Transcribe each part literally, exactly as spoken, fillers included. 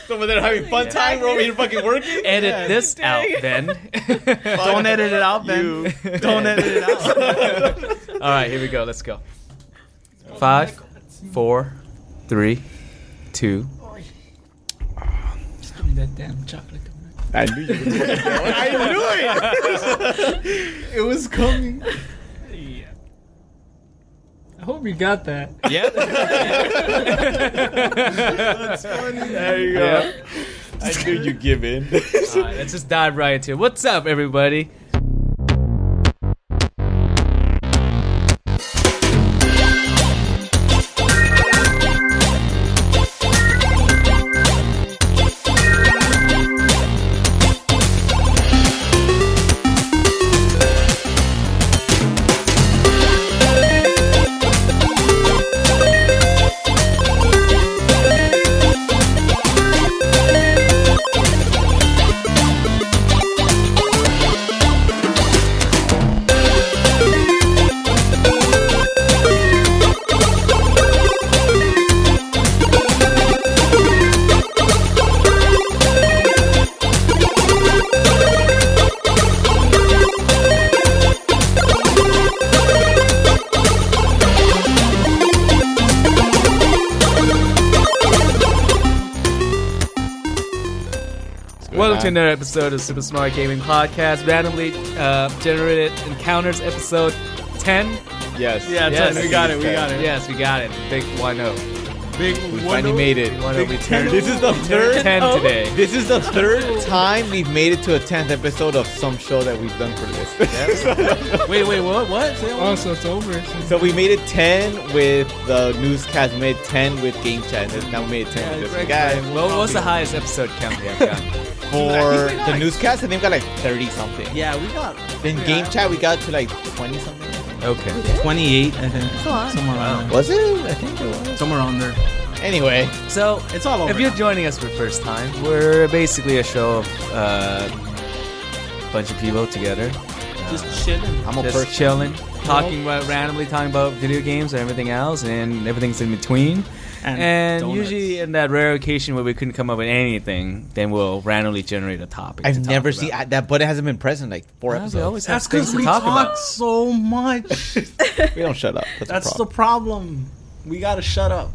Someone there having fun time. We're over here fucking working. Edit yeah. this out, Ben. Don't edit it out, Ben. Don't edit it out. All right, here we go. Let's go. Five, four, three, two. Just give me that damn chocolate. I knew you were fucking going. I knew it. It was coming. Yeah. I hope you got that. Yeah. That's funny. There you go. Yeah. I knew you'd give in. All right, let's just dive right into it. What's up, everybody? Welcome to another episode of Super Smart Gaming Podcast, randomly uh, generated encounters, episode ten. Yes. Yeah, Yes. ten. We got it. We got it. Yes, we got it. Big one oh. Big We one finally oh. made it. one oh returned. This is the third. ten today. This is the third time we've made it to a tenth episode of some show that we've done for this. Wait, wait, what? What? Say Oh, what? so it's over. So we made it ten with the newscast. We made it ten with Game Chat. And now we made it ten Yeah, with this right, guy. right. What was the highest episode count we have gotten? For the newscast, I think we got like thirty something. Yeah, we got. Then yeah. Game Chat, we got to like twenty something. Okay. twenty-eight, I think. a lot. Somewhere around there. Was it? I think it was. Somewhere on there. Anyway, So, It's all over. if you're joining us for the first time, we're basically a show of uh, a bunch of people together. just chilling. I'm a Just person. chilling, talking about randomly talking about video games and everything else, and everything's in between. And, donuts. usually, in that rare occasion where we couldn't come up with anything, then we'll randomly generate a topic. I've to talk never about. seen I, that, but it hasn't been present like four Well, we episodes. always have That's things because to we talk talk about. so much. We don't shut up. That's, That's the the problem. problem. We gotta shut up.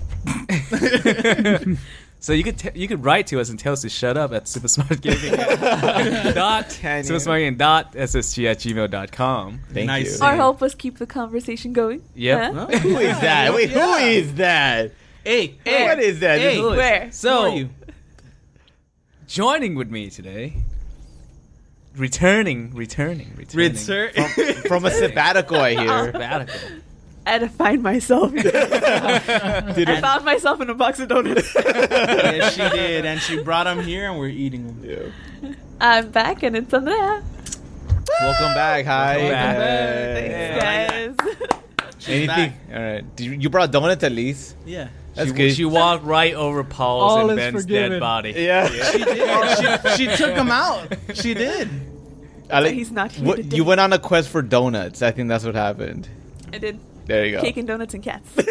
So you could t- you could write to us and tell us to shut up at supersmartgaming dot supersmartgaming dot ssg at gmail dot com. Thank Nice. you. Or help us keep the conversation going. Yep. Huh? Who is that? Wait, who Yeah. is that? Hey, Where? What is that? Hey. This is- Where? So Who are you? joining with me today, returning, returning, returning. Return. from a sabbatical, I hear. Sabbatical. I had to find myself. Did I it? found myself in a box of donuts. Yes, she did, and she brought them here, and we're eating them. Yeah. I'm back and it's Andrea. Welcome back. Hi. Welcome back. Hey. Thanks, guys. Anything? All right. Did you, you brought donuts at least? Yeah. That's she, good. she walked right over Paul's All and is Ben's forgiven. dead body. Yeah. She did. she, she took them out. She did. I like- He's not here what- today. You went on a quest for donuts. I think that's what happened. I did There you go. cake and donuts and cats. I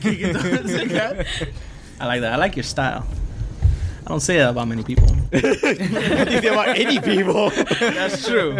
like that. I like your style. I don't say that about many people. You say about any people. That's true.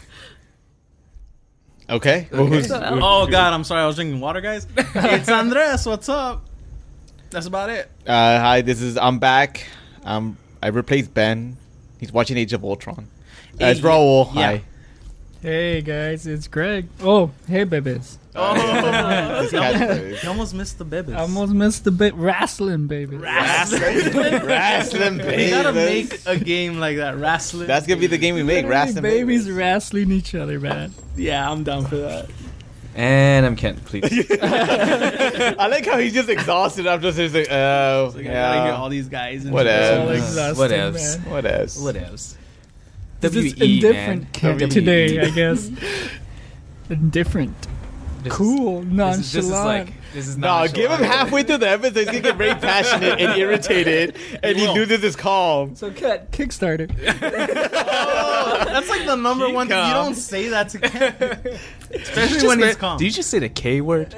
Okay. Well, who's- So, who's- Oh God, I'm sorry. I was drinking water, guys. It's Andres. What's up? That's about it. Uh, hi, this is I'm back. Um, I replaced Ben. He's watching Age of Ultron. Uh, it's Hey, Raul. yeah. Hi. Hey guys, it's Greg. Oh, hey babies. Oh, His catchphrase. you almost missed the babies. I almost missed the bit wrestling, baby. wrestling. Wrestling We gotta babies. make a game like that. Wrestling. That's gonna be the game we make. Literally Wrestling babies babies. wrestling each other, man. Yeah, I'm down for that. And I'm Kent, please. I like how he's just exhausted after this. Like, oh, Like, I gotta hear all yeah. these guys. And Whatever. All Uh, exhausting, whatevs. man. What else? What else? This is W E, indifferent man. Kent W E. today, I guess. Indifferent. This is- Cool. This Nonchalant. is, this is like this is No, nonchalant. give him halfway through the episode. He's gonna get very passionate and irritated, and he will. loses his calm. So cat Kickstarter. Oh, that's like the number Keep one thing. You calm. don't say that to Ken. Did Especially you when just he's say- calm. Did you just say the K word?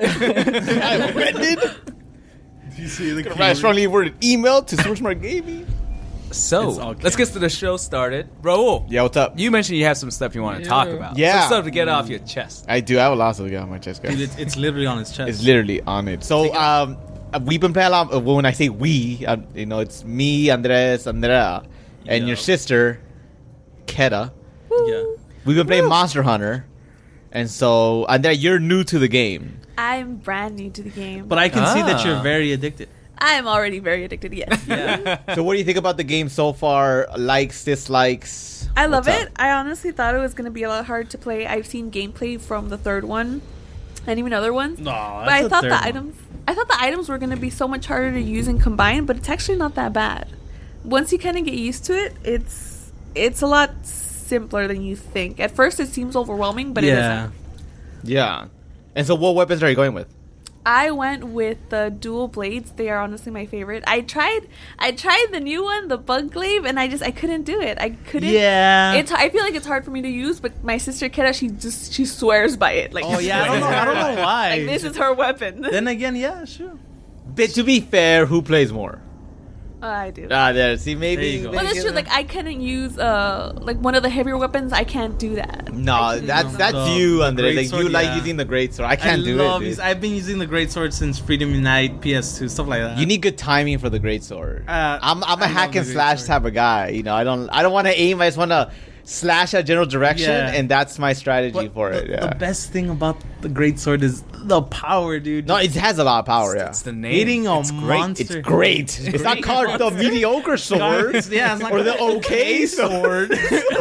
I offended. you see the Gonna write a strongly worded email to Super Smart Gaming. So, It's okay. let's get to the show started. Raul, Yeah, what's up? you mentioned you have some stuff you want to Yeah. talk about. Yeah. Some stuff to get off your chest. I do. I have a lot to get on my chest, guys. Dude, it's, it's literally on his chest. It's literally on it. So, um, uh, we've been playing a lot. Uh, when I say we, uh, you know, it's me, Andres, Andrea, and Yeah. your sister, Keta. Yeah. We've been playing Monster Hunter, and so Andrea, you're new to the game. I'm brand new to the game. But I can see that Ah. you're very addicted. I'm already very addicted, yes. Yeah. So, what do you think about the game so far? Likes, dislikes? I love What's it. up? I honestly thought it was going to be a lot hard to play. I've seen gameplay from the third one and even other ones. No, but I thought the items I thought the items were going to be so much harder to use and combine, but it's actually not that bad. Once you kind of get used to it, it's it's a lot simpler than you think. At first it seems overwhelming, but it yeah. isn't. Yeah. And so, what weapons are you going with? I went with the dual blades. They are honestly my favorite. I tried I tried the new one, the bug glaive, and I just I couldn't do it. I couldn't. Yeah. It's I feel like it's hard for me to use, but my sister Keta, she just she swears by it. Like Oh, yeah. I don't know, I don't know why. Like this is her weapon. Then again, yeah, sure. But to be fair, who plays more? Oh, I do. Ah, there. See, maybe. There you go. But it's true. Like I couldn't use uh like one of the heavier weepons. I can't do that. No, I couldn't that's do that's The- you, the Andre. great Like you sword, like yeah. using the great sword. I can't I do love it. these- Dude. I've been using the great sword since Freedom Unite, P S two, stuff like that. You need good timing for the great sword. Uh, I'm I'm a I hack love the and great slash sword. type of guy. You know, I don't I don't want to aim. I just want to slash a general direction, Yeah. and that's my strategy But for the, it. Yeah. the best thing about the great sword is the power, dude. No, it has a lot of power. Yeah. It's the name. hitting a It's great. monster. It's great. It's not called the mediocre sword. Yeah, it's not or the called okay sword.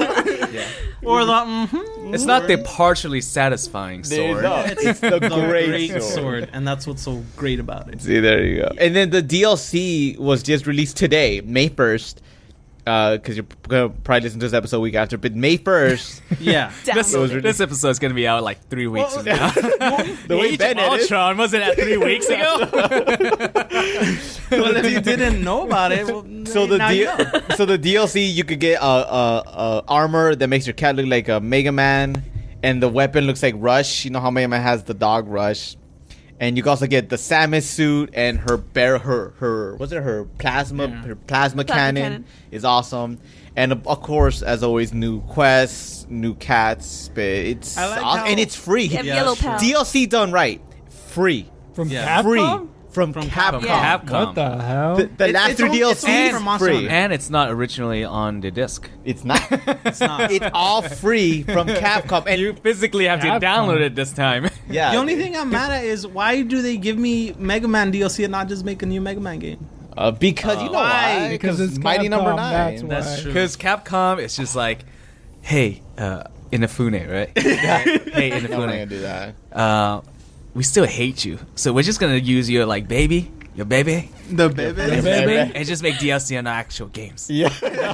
or the mm-hmm. It's not the partially satisfying There you sword. go. It's the the great, great sword. sword, and that's what's so great about it. See, there you go. And then the D L C was just released today, May first. Because you're going to probably listen to this episode a week after. But May first, Yeah. This, Download it. this episode is going to be out like three weeks Well, from now. the way Age Ben of edits. Ultron wasn't that three weeks ago? Well, if you didn't know about it, well, So the now D- you know. so the D L C, you could get a, a, a armor that makes your cat look like a Mega Man, and the weapon looks like Rush. You know how Mega Man has the dog Rush, and you can also get the Samus suit and her bear her her what's it her plasma Yeah. her plasma, Plasma cannon, cannon. is awesome, and of of course as always new quests, new cats. But it's I like awesome. how- and it's free. You have Yeah, yellow sure. pal. D L C done right, free, From Yeah. Capcom? free from, From Capcom. Capcom. Yeah. Capcom. What the hell? The, the It- last it's three only- D L it's only Cs for Monster free. Hunter. And it's not originally on the disc. It's not. It's not. It's all free from Capcom. And You physically have to Capcom. download it this time. yeah, The only thing I'm mad at is why do they give me Mega Man D L C and not just make a new Mega Man game? uh, because you know Why? why? Because it's Mighty Capcom, Number that's Nine. why. That's true. Because Capcom is just like, hey, uh, Inafune, right? Hey, I'm not gonna Inafune. do that. Uh, we still hate you. So we're just going to use your, like, baby, your baby, The baby. The baby. and just make D L C on actual games. Yeah.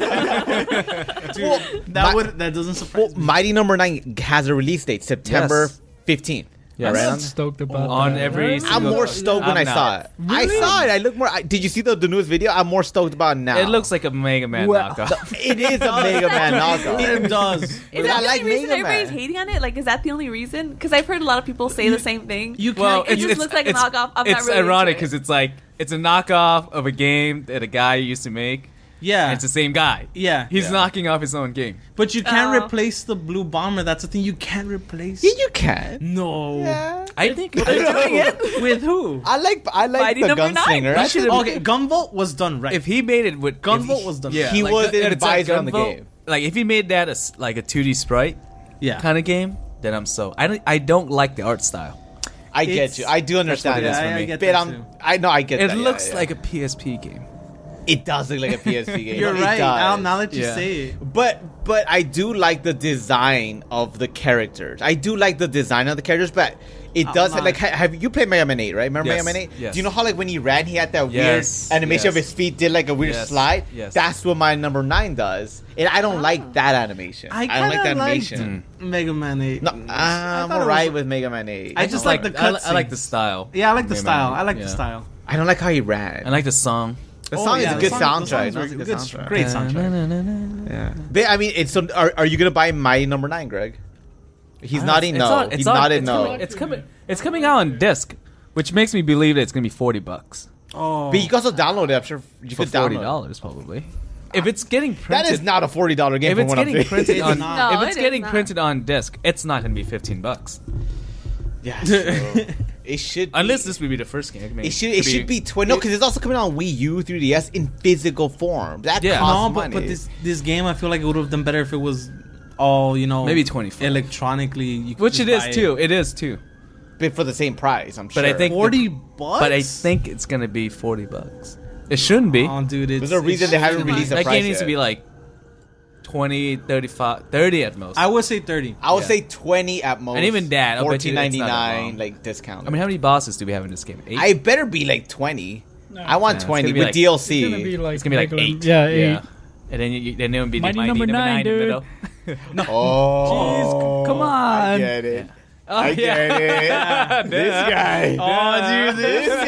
Dude, that my- would that doesn't well, surprise me. Mighty Number Nine has a release date, September Yes. fifteenth. Yes. I'm Alright, not I'm- stoked about On that. every I'm single- more stoked when I'm I not. saw it. I saw it. I look more. I, did you see the, the newest video? I'm more stoked about it now. It looks like a Mega Man Well, knockoff. It is a Mega Man knockoff. It does. Is But that I the like only reason Mega everybody's Man. hating on it? Like, is that the only reason? Because I've heard a lot of people say the same thing. You can't. Well, it just looks like a it's, knockoff. I'm it's not really ironic into it. because it's like it's a knockoff of a game that a guy used to make. yeah. And it's the same guy. Yeah. He's Yeah. knocking off his own game. But you can't Oh. replace the Blue Bomber. That's the thing. You can't replace. Yeah, you can. No. Yeah. I think. They're doing it. With who? I like. I like Mighty the Number Nine. gunslinger. I should think- have- Okay, Gunvolt was done right. If he made it with Gunvolt if he- was done. yeah, He like was the- an and it's like advisor on the Gunvolt, game. Like if he made that as like a two D sprite yeah. kind of game, then I'm so. I don't. I don't like the art style. I get It's- you. I do understand what it is that. for I- I me. get But that I'm. too. I know. I get It that. yeah, looks yeah. like a P S P game. It does look like a P S P game. You're It right. does. Now, now that you Yeah. say it. But but I do like the design of the characters. I do like the design of the characters, but it I'm does not- like ha- have you played Mega Man eight, right? Remember Yes, Mega Man eight? yes. Do you know how like when he ran, he had that Yes, weird animation of yes. his feet did like a weird Yes, slide? yes. That's what my number nine does, and I don't Oh. like that animation. I I, don't like the kinda liked animation. Mega Man eight. No, I I'm thought it alright was- with Mega Man eight. I I, just don't like the I, li- I like cutscenes. the style. Yeah, I like the Mega style. Man. I like Yeah. the style. I don't like how he ran. I like the song. the Oh, song yeah, is a the good song- the soundtrack. song's No, it's a very good good. soundtrack. Great soundtrack. Yeah. But, I mean, it's so. Are, are you gonna buy Mighty Number Nine, Greg? He's nodding It's no. on- it's He's on- nodded it's no. Coming, it's coming. It's coming out on disc, which makes me believe that it's gonna be forty bucks Oh. But you can also download it. I'm sure you for could forty download. dollars probably. if it's getting printed, That is not a forty dollar game. if from it's what I'm getting thinking. printed on, No, if it's it is getting not. printed on disc, it's not gonna be fifteen bucks. Yeah, true. It should. Be, Unless this would be the first game. I mean, It should. It should be twenty. No, because it's also coming out on Wii U, three D S in physical form. That Yeah. costs No, but, money. but this this game, I feel like it would have done better if it was all, you know, Maybe twenty-five. electronically. You could which just it is buy too. It is too. But for the same price, I'm sure. But I think forty bucks. But I think it's gonna be forty bucks. It shouldn't be. Oh, dude, it's, there's a reason it's they haven't too released a much. That price game needs to yet. be like twenty, thirty-five, thirty at most. I would say thirty. I would Yeah. say twenty at most. And even that, I'll bet you fourteen it's ninety not that nine, long. like discount. I mean, how many bosses do we have in this game? Eight. I better be like twenty. No. I want Yeah, it's twenty gonna be with like- D L It's gonna be C. like it's gonna be like regular- eight. Yeah, eight. And then you, then it would be Mighty the mighty number number nine, nine in the dude. middle. Oh, Jeez, come I on. get it. Oh, I yeah. get it. This guy. Oh, dude, This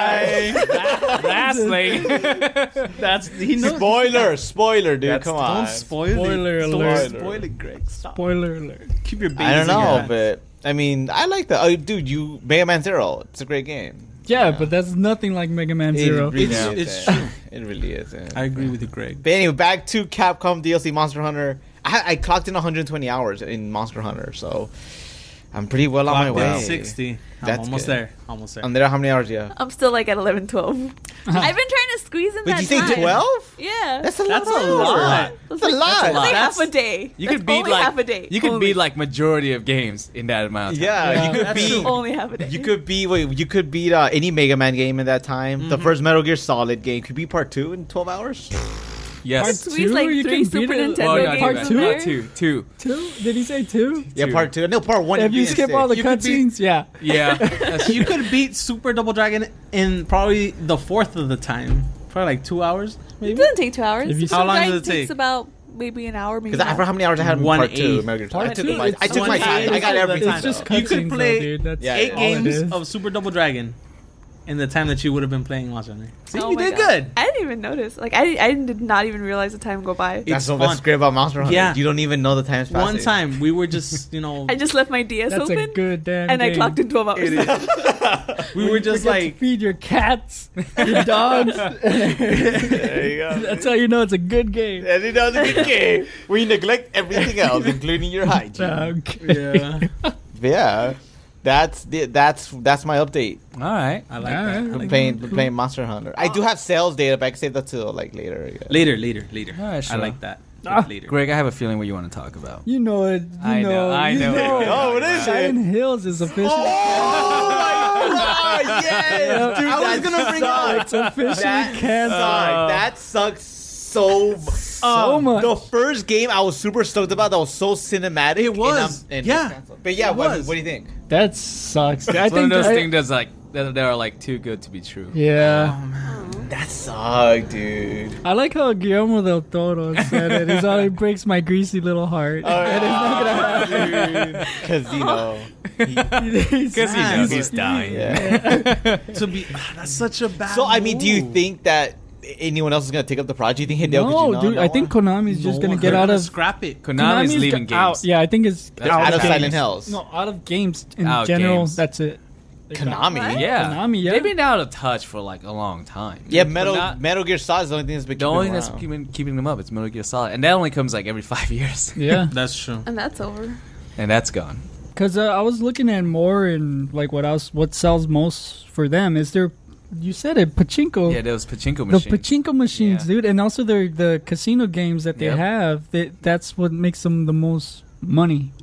guy. Lastly, That's he knows. Spoiler, spoiler, dude. That's- Come Don't on. spoil Spoiler it. alert. Don't spoil it, Greg. Stop. Spoiler alert. Keep your babies I don't in your know, hands. but I mean, I like that. Oh, dude, you Mega Man Zero. It's a great game. Yeah, but that's nothing like Mega Man It Zero. really It's- is, it's yeah. true. It really is. Yeah. I agree with you, Greg. But anyway, back to Capcom D L C Monster Hunter. I, I clocked in one hundred twenty hours in Monster Hunter, so I'm pretty well on my Clocked way. in sixty. I'm That's almost good. there. Almost there. And there, how many hours do you have? I'm still like at eleven, twelve. I've been trying to squeeze in Wait, that you think time. twelve? Yeah. That's a That's lot. a lot. That's a lot. That's only That's- half a day. you That's could beat only like half a day. you could only. beat like majority of games in that amount. Of time. Yeah, Yeah, you could that's beat. true. only half a day. You could beat. Wait, you could beat uh, any Mega Man game in that time. The first Metal Gear Solid game could beat part two in twelve hours. Yes. Squeeze like You three can beat Super it- Nintendo Oh, Part not games even. two? in Not there. two. Two. Two? Did he say two? Yeah, Two. part two. No, part one. If you beat skip six. all the You could beat- cutscenes, yeah. Yeah. That's You could beat Super Double Dragon in probably the fourth of the time. Probably like two hours, It maybe. doesn't take two hours. If you- Super How long Dragon does it takes take? about maybe an hour, maybe. Because I forgot how many hours I had in One part two. eighth. Metal Gear Solid. I Part took two, my. it's I took my one time. eighth I got of every the time. time. It's just though. You could cutscenes, though, play dude. That's Yeah, Eight all it games is. of Super Double Dragon in the time that you would have been playing Monster Hunter. See, Oh you my did God. good. I didn't even notice. Like I, I did not even realize the time go by. That's It's what fun. that's great about Monster Hunter. Yeah. You don't even know the time's passing. One time we were just, you know, I just left my D S That's open a good damn and I game. clocked in twelve hours. we were just Forget to like, feed your cats, your dogs. There you go. That's how you know it's a good game. And it does a good game. We neglect everything else, including your hygiene. Okay. yeah, But yeah, that's the, that's that's my update. all right. I like All that. right. I I'm like playing I'm playing Monster Hunter. I do have sales data, but I can save that till like later. I guess. that. Later, later, later. All right, sure. I like that. Ah. Later. Greg, I have a feeling what you want to talk about. You know it. You I know, I you know what you're Oh, what is it? Silent Hills is officially. Oh my god! Yes, dude, I I was gonna bring up. It's officially That canceled. sucked. That sucks so. so much. The first game I was super stoked about. That was so cinematic. It was. and I'm- and Yeah. it's canceled. But yeah, It what, was. what do you think? That sucks. I It's one of think those I- things that's like that, that are like too good to be true. Yeah. That sucked, dude. I like how Guillermo del Toro said it. He's all, it breaks my greasy little heart. And it's not gonna happen. Because you know. Because he Nice. knows he's dying. Yeah. To be, ah, that's such a bad. So I mean, do you move. think that anyone else is gonna take up the project? Do you think Hideo No, Kojima? dude. I think Konami's just No, gonna they're get out gonna of. scrap it? Konami's, leaving g- out. games. Yeah, I think it's That's out out of games. Silent Hills. No, out of games in Out general. games. That's it. They got- Konami. What? Yeah. Konami, yeah. They've been out of touch for like a long time. Yeah, But Metal not- Metal Gear Solid is the only thing that's been the keeping only them thing that's around. keeping, keeping them up it's Metal Gear Solid, and that only comes like every five years, Yeah. That's true. And that's over. and that's gone. Because uh, I was looking at more and like what else, what sells most for them is their, you said it, pachinko. Yeah, those pachinko the machines. pachinko machines, Yeah. dude, and also their the casino games that they Yep. have. That that's what makes them the most money.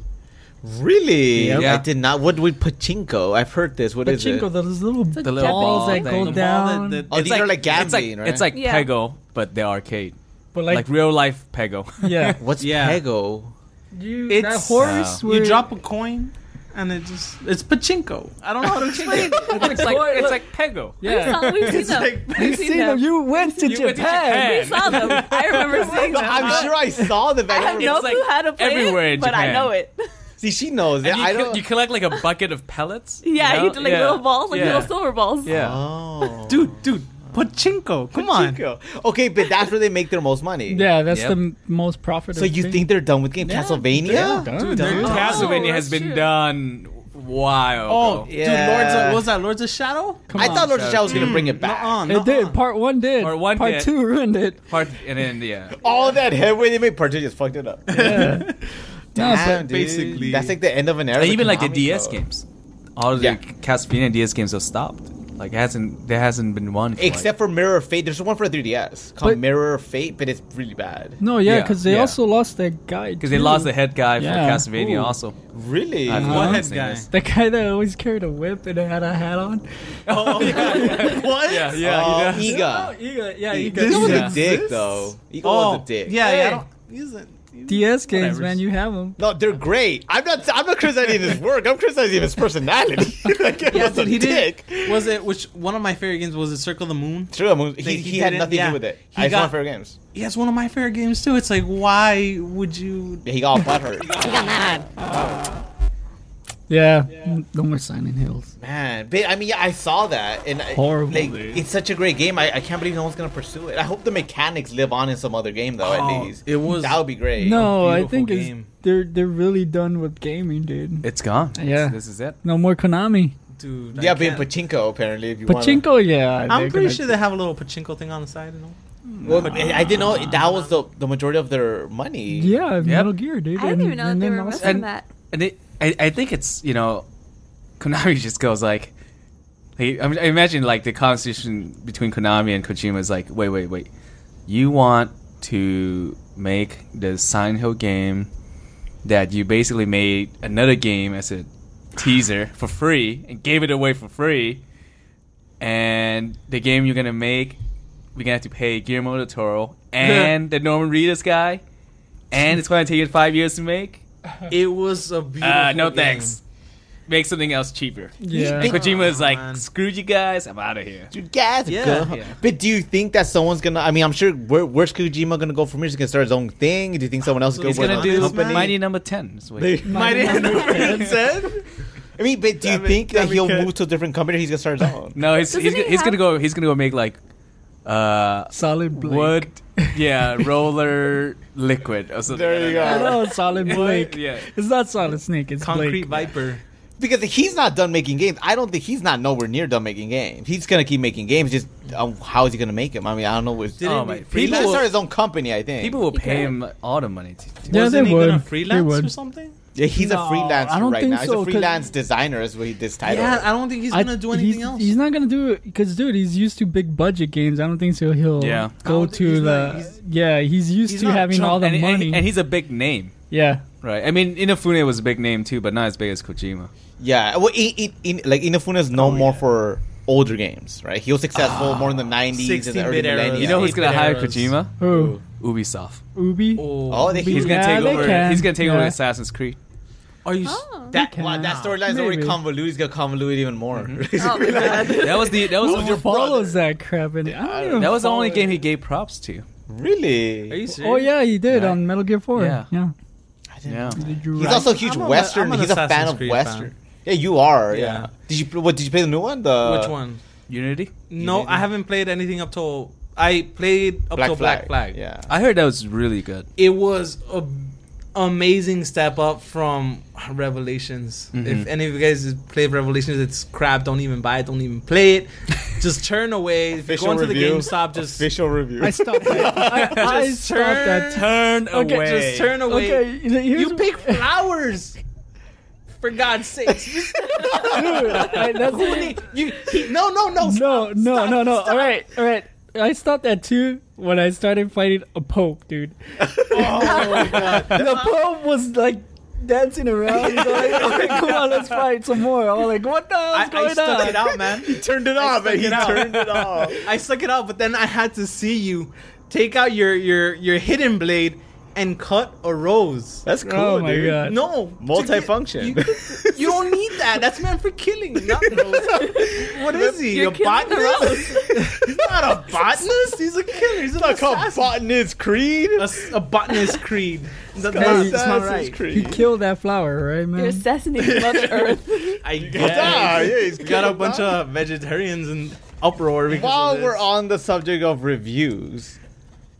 Really? Yep. Yeah. I did not. What would pachinko? I've heard this. What is Pachinko, it? those little a The little balls ball that thing. go The ball that- down. that- Oh, these are like it's like, gambling, right? It's like Yeah. Pego, but the arcade, but like, like, real life Pego. yeah, What's Yeah. Pego? you, It's- that horse. uh, where- You drop a coin, and it just it's pachinko. I don't know how to explain it. it's like it's like Pego. We Yeah, saw, we've seen It's them. like- we've you seen, seen them. them. You went to You went to Japan. We saw them. I remember seeing them. I'm sure I saw the I back. have no It's like clue how to play everywhere it, in but I Japan. know it. See, she knows it. And you, I co- don't. you collect like a bucket of pellets. Yeah, you, you know? did like Yeah. little balls, like Yeah. little silver balls. Yeah. Oh, dude, dude, pachinko. Come on. Pachinko. Okay, but that's where they make their most money. Yeah, that's Yep. the m- most profitable. So you thing. think they're done with game Yeah, Castlevania? they're done, Dude, they're dude. done. Castlevania Oh, has that's been true. done while. Oh, ago. dude, Yeah. Lords of, what was that? Lords of Shadow? Come I on. thought Lord of Shadow was gonna bring it back. Nuh-uh, It nuh-uh. did. Part one did. Part one Part did. two ruined it. Part and then yeah. All that headway they made, part two just fucked it up. Yeah. Damn, but dude. basically- that's like the end of an era. And of even like the Konami D S code. games, all of Yeah. the Castlevania D S games have stopped. Like it hasn't there hasn't been one. For Except for Mirror of Fate. There's one for three D S called But- Mirror of Fate, but it's really bad. No, yeah, Yeah, because they yeah. also lost that guy. because they too. lost the head guy Yeah. for Castlevania Ooh. also. Really? I forgot What what head his name guy? is. The guy that always carried a whip and had a hat on. Oh yeah, What? yeah, yeah. Oh, he does. Iga. Iga, yeah, He Iga. was Yeah. a dick, Exists? though. Iga Oh, was a dick. yeah, Hey. yeah. I don't, he's a, D S games, Whatever. man, you have them. No, they're great. I'm not. I'm not criticizing his work. I'm criticizing his personality. like, he yeah, was a dude, he dick. did. Was it which one of my favorite games was it Circle of the Moon? True. I mean, he, They- he, he had didn't- nothing to yeah. do with it. He I just got- want fair games. Yeah, it's one of my favorite games too. It's like, why would you? Yeah, he got all butthurt. Yeah, no more Silent Hills. Man, but, I mean, yeah, I saw that, and I- Horrible, Like, dude. it's such a great game. I, I can't believe no one's gonna pursue it. I hope the mechanics live on in some other game, though. Oh, at least it was that would be great. No, I beautiful think it's, game. they're they're really done with gaming, dude. It's gone. Yeah. this is it. No more Konami. Dude, I yeah, being can't- pachinko apparently. If you Pachinko, yeah. I'm they're pretty gonna- sure they have a little pachinko thing on the side. You know? Wanna, well, I didn't know that was the the majority of their money. Yeah, Metal Gear, dude. I didn't and- even know that and they then were also- missing And- that. And it, I, I think it's you know, Konami just goes like, like I, mean, I imagine like the conversation between Konami and Kojima is like, wait, wait, wait, you want to make the Silent Hill game that you basically made another game as a teaser for free and gave it away for free, and the game you're gonna make, we're gonna have to pay Guillermo del Toro and the Norman Reedus guy, and it's gonna take you five years to make. It was a beautiful. Uh, no game. thanks. Make something else cheaper. Yeah. And Kojima is like, man. screw you guys, I'm out of here. Dude, guys, Yeah. go. Yeah. But do you think that someone's gonna? I mean, I'm sure. Where, where's Kojima gonna go from here? Is he gonna start his own thing? Do you think someone else is He's gonna He's work gonna on do the company? Mighty Number Ten. That's what he- Mighty Number said. I mean, but do you Damn it, think that damn it, he'll kid. move to a different company? Or he's gonna start his own. No, he's Doesn't he's, he he's have- gonna go. He's gonna go make like, uh, Solid Blake. wood, yeah, roller liquid or something. There you go. I know, Solid Blake. Yeah. It's not Solid Snake, it's Concrete Blake. Viper. Because he's not done making games. I don't think he's not nowhere near done making games. He's gonna keep making games. Just um, how is he gonna make them? I mean, I don't know. What, Did Oh it my- be- he people should will- start his own company. I think. People will He pay could. him all the money. To, to Yeah, Wasn't they he gonna would. freelance They would. or something? yeah, he's No, a freelancer I don't right think now. He's so, a 'cause- freelance designer. Is what he this title. Yeah, I don't think he's I- gonna do anything he's, else. He's not gonna do it because, dude, he's used to big budget games. I don't think so. He'll Yeah. I go don't think to he's the. not- he's- yeah, he's used he's to not having Trump, all the and, and, money. and he's a big name, yeah, right? I mean, Inafune was a big name too, but not as big as Kojima. Yeah, well, in, in, in, like Inafune is known Oh, more yeah. for older games, right? He was successful more in the nineties and the early sixteen-bit era. millennium. You know who's gonna eight-bit hire eras. Kojima? who Ubisoft. Ubi. Oh, Oh, they- Ubi- He's gonna yeah, take they over. can. He's gonna take over Yeah. Assassin's Creed. are you? s- Oh. that, They wow, can. that storyline's already Maybe. convoluted. He's gonna convolute it even more. Oh my god. That was the that was Who the, follows that crap? And I don't even that was the only follow game it. he gave props to. Really? Are you serious? Oh yeah, he did Right. on Metal Gear Four. Yeah. Yeah, I didn't Yeah. know. Did you He's write- also a huge I'm a- Western. I'm an He's a fan Assassin's of Creed Western. fan. Yeah, you are. Yeah. Yeah. Did you? What did you play the new one? The Which one? Unity. No, I haven't played anything up till I played up Black till Flag. Black Flag. Yeah. I heard that was really good. It was a amazing step up from Revelations. Mhm. If any of you guys played Revelations, it's crap. Don't even buy it. Don't even play it. Just turn away. If you Official go into the review. GameStop, just Official review. I stopped. That. I, I Just stopped that. Turn Okay, away. just turn away. Okay, here's- You pick flowers. For God's sakes. Just- Dude, I, that's Who need- you, he, no, no, no. no, stop, no, stop, no, no. stop. All right, all right. I stopped that too when I started fighting a pope, dude. Oh my God. The pope was like dancing around. He's like, okay, come on, let's fight some more. I was like, what the hell's I, I going stuck on? it out, man. He turned it I off, stuck and he it out. turned it off. I stuck it out, but then I had to see you take out your your your hidden blade and cut a rose. That's cool, Oh my dude. God. No, Multifunction. You, you don't need that. That's meant for killing, not rose. What is he? You're a killing the botanist? He's not a botanist. He's a killer. He's an It's called assassin. Botanist Creed. a, s- a botanist creed. That, called that's, that's not Assassin's right. Creed. He killed that flower, right, man? You're assassinating Mother Earth. I Yeah, guess. yeah, he's We got a killed bunch that. of vegetarians in uproar because While of this. we're on the subject of reviews,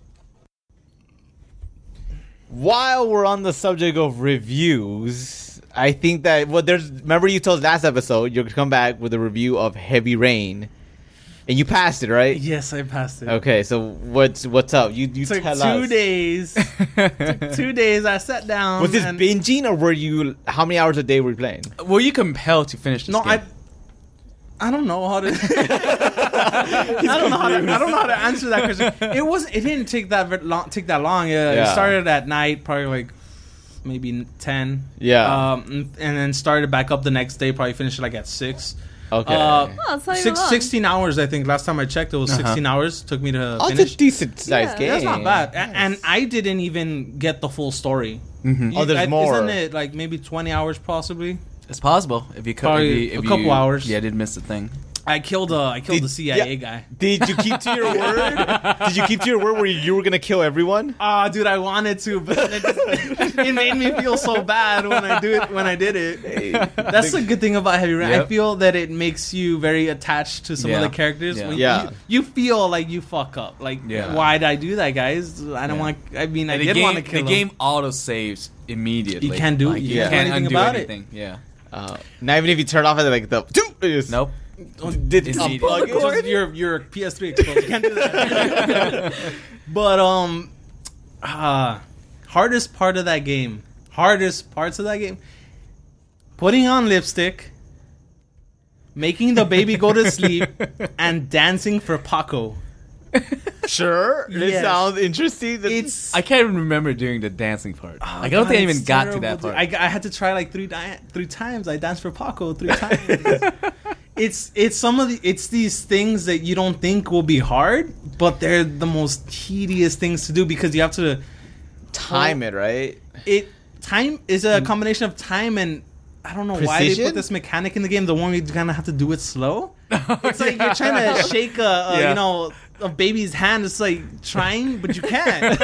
while we're on the subject of reviews, I think that well, there's. Remember, you told last episode you're gonna come back with a review of Heavy Rain, and you passed it, right? Yes, I passed it. Okay, so what's what's up? You you Took tell two us. days. Took two days. I sat down. Was this and- binging or were you? How many hours a day were you playing? Were you compelled to finish this No, game? I. I don't know how to. I don't know how to. I don't know how to answer that question. It was. It didn't take that very long. Take that long. Yeah, Yeah. It started at night, probably like maybe ten. Yeah. Um, and and then started back up the next day. Probably finished like at six. Okay. Uh, Oh, it's not even Six, long. sixteen hours, I think. Last time I checked, it was Uh-huh. sixteen hours. Took me to oh, it's finish. a decent sized Yeah. game. That's not bad. A- And I didn't even get the full story. Mhm. Oh, there's I- more. Isn't it like maybe twenty hours possibly? It's possible if you cut Probably if you, if a couple you- hours. Yeah, I did miss the thing. I killed a I killed Did- the C I A yeah. guy. Did you keep to your word? Did you keep to your word where you were gonna kill everyone? Ah, dude, I wanted to, but then it, just, it made me feel so bad when I do it. When I did it, that's the good thing about Heavy Rain. I Yep. feel that it makes you very attached to some Yeah. of the characters. Yeah. When Yeah. you, you feel like you fuck up. Like, Yeah. why did I do that, guys? I don't Yeah. want. I mean, I And the did game, want to kill the him. game auto saves immediately. You can't do- Like, you you can't do can't anything undo about it. anything. Yeah. Uh, not even if you turn off at like the. Just, Nope. Did It's unplug immediate. it? Just your your P S three exposed. You can't do that. But um, uh, hardest part of that game, hardest parts of that game, putting on lipstick, making the baby go to sleep, and dancing for Paco. Sure. It Yes. sounds interesting. It's I can't even remember doing the dancing part. Oh, like, I don't God, think I even it's got to terrible, that dude. part. I, I had to try like three di- three times. I danced for Paco three times. it's it's some of the it's these things that you don't think will be hard, but they're the most tedious things to do because you have to time it right. it time is a combination of time and I don't know why they Precision? put this mechanic in the game. The one you kind of have to do it slow. It's like you're trying to shake a, a Yeah. you know a baby's hand. It's like trying, but you can't.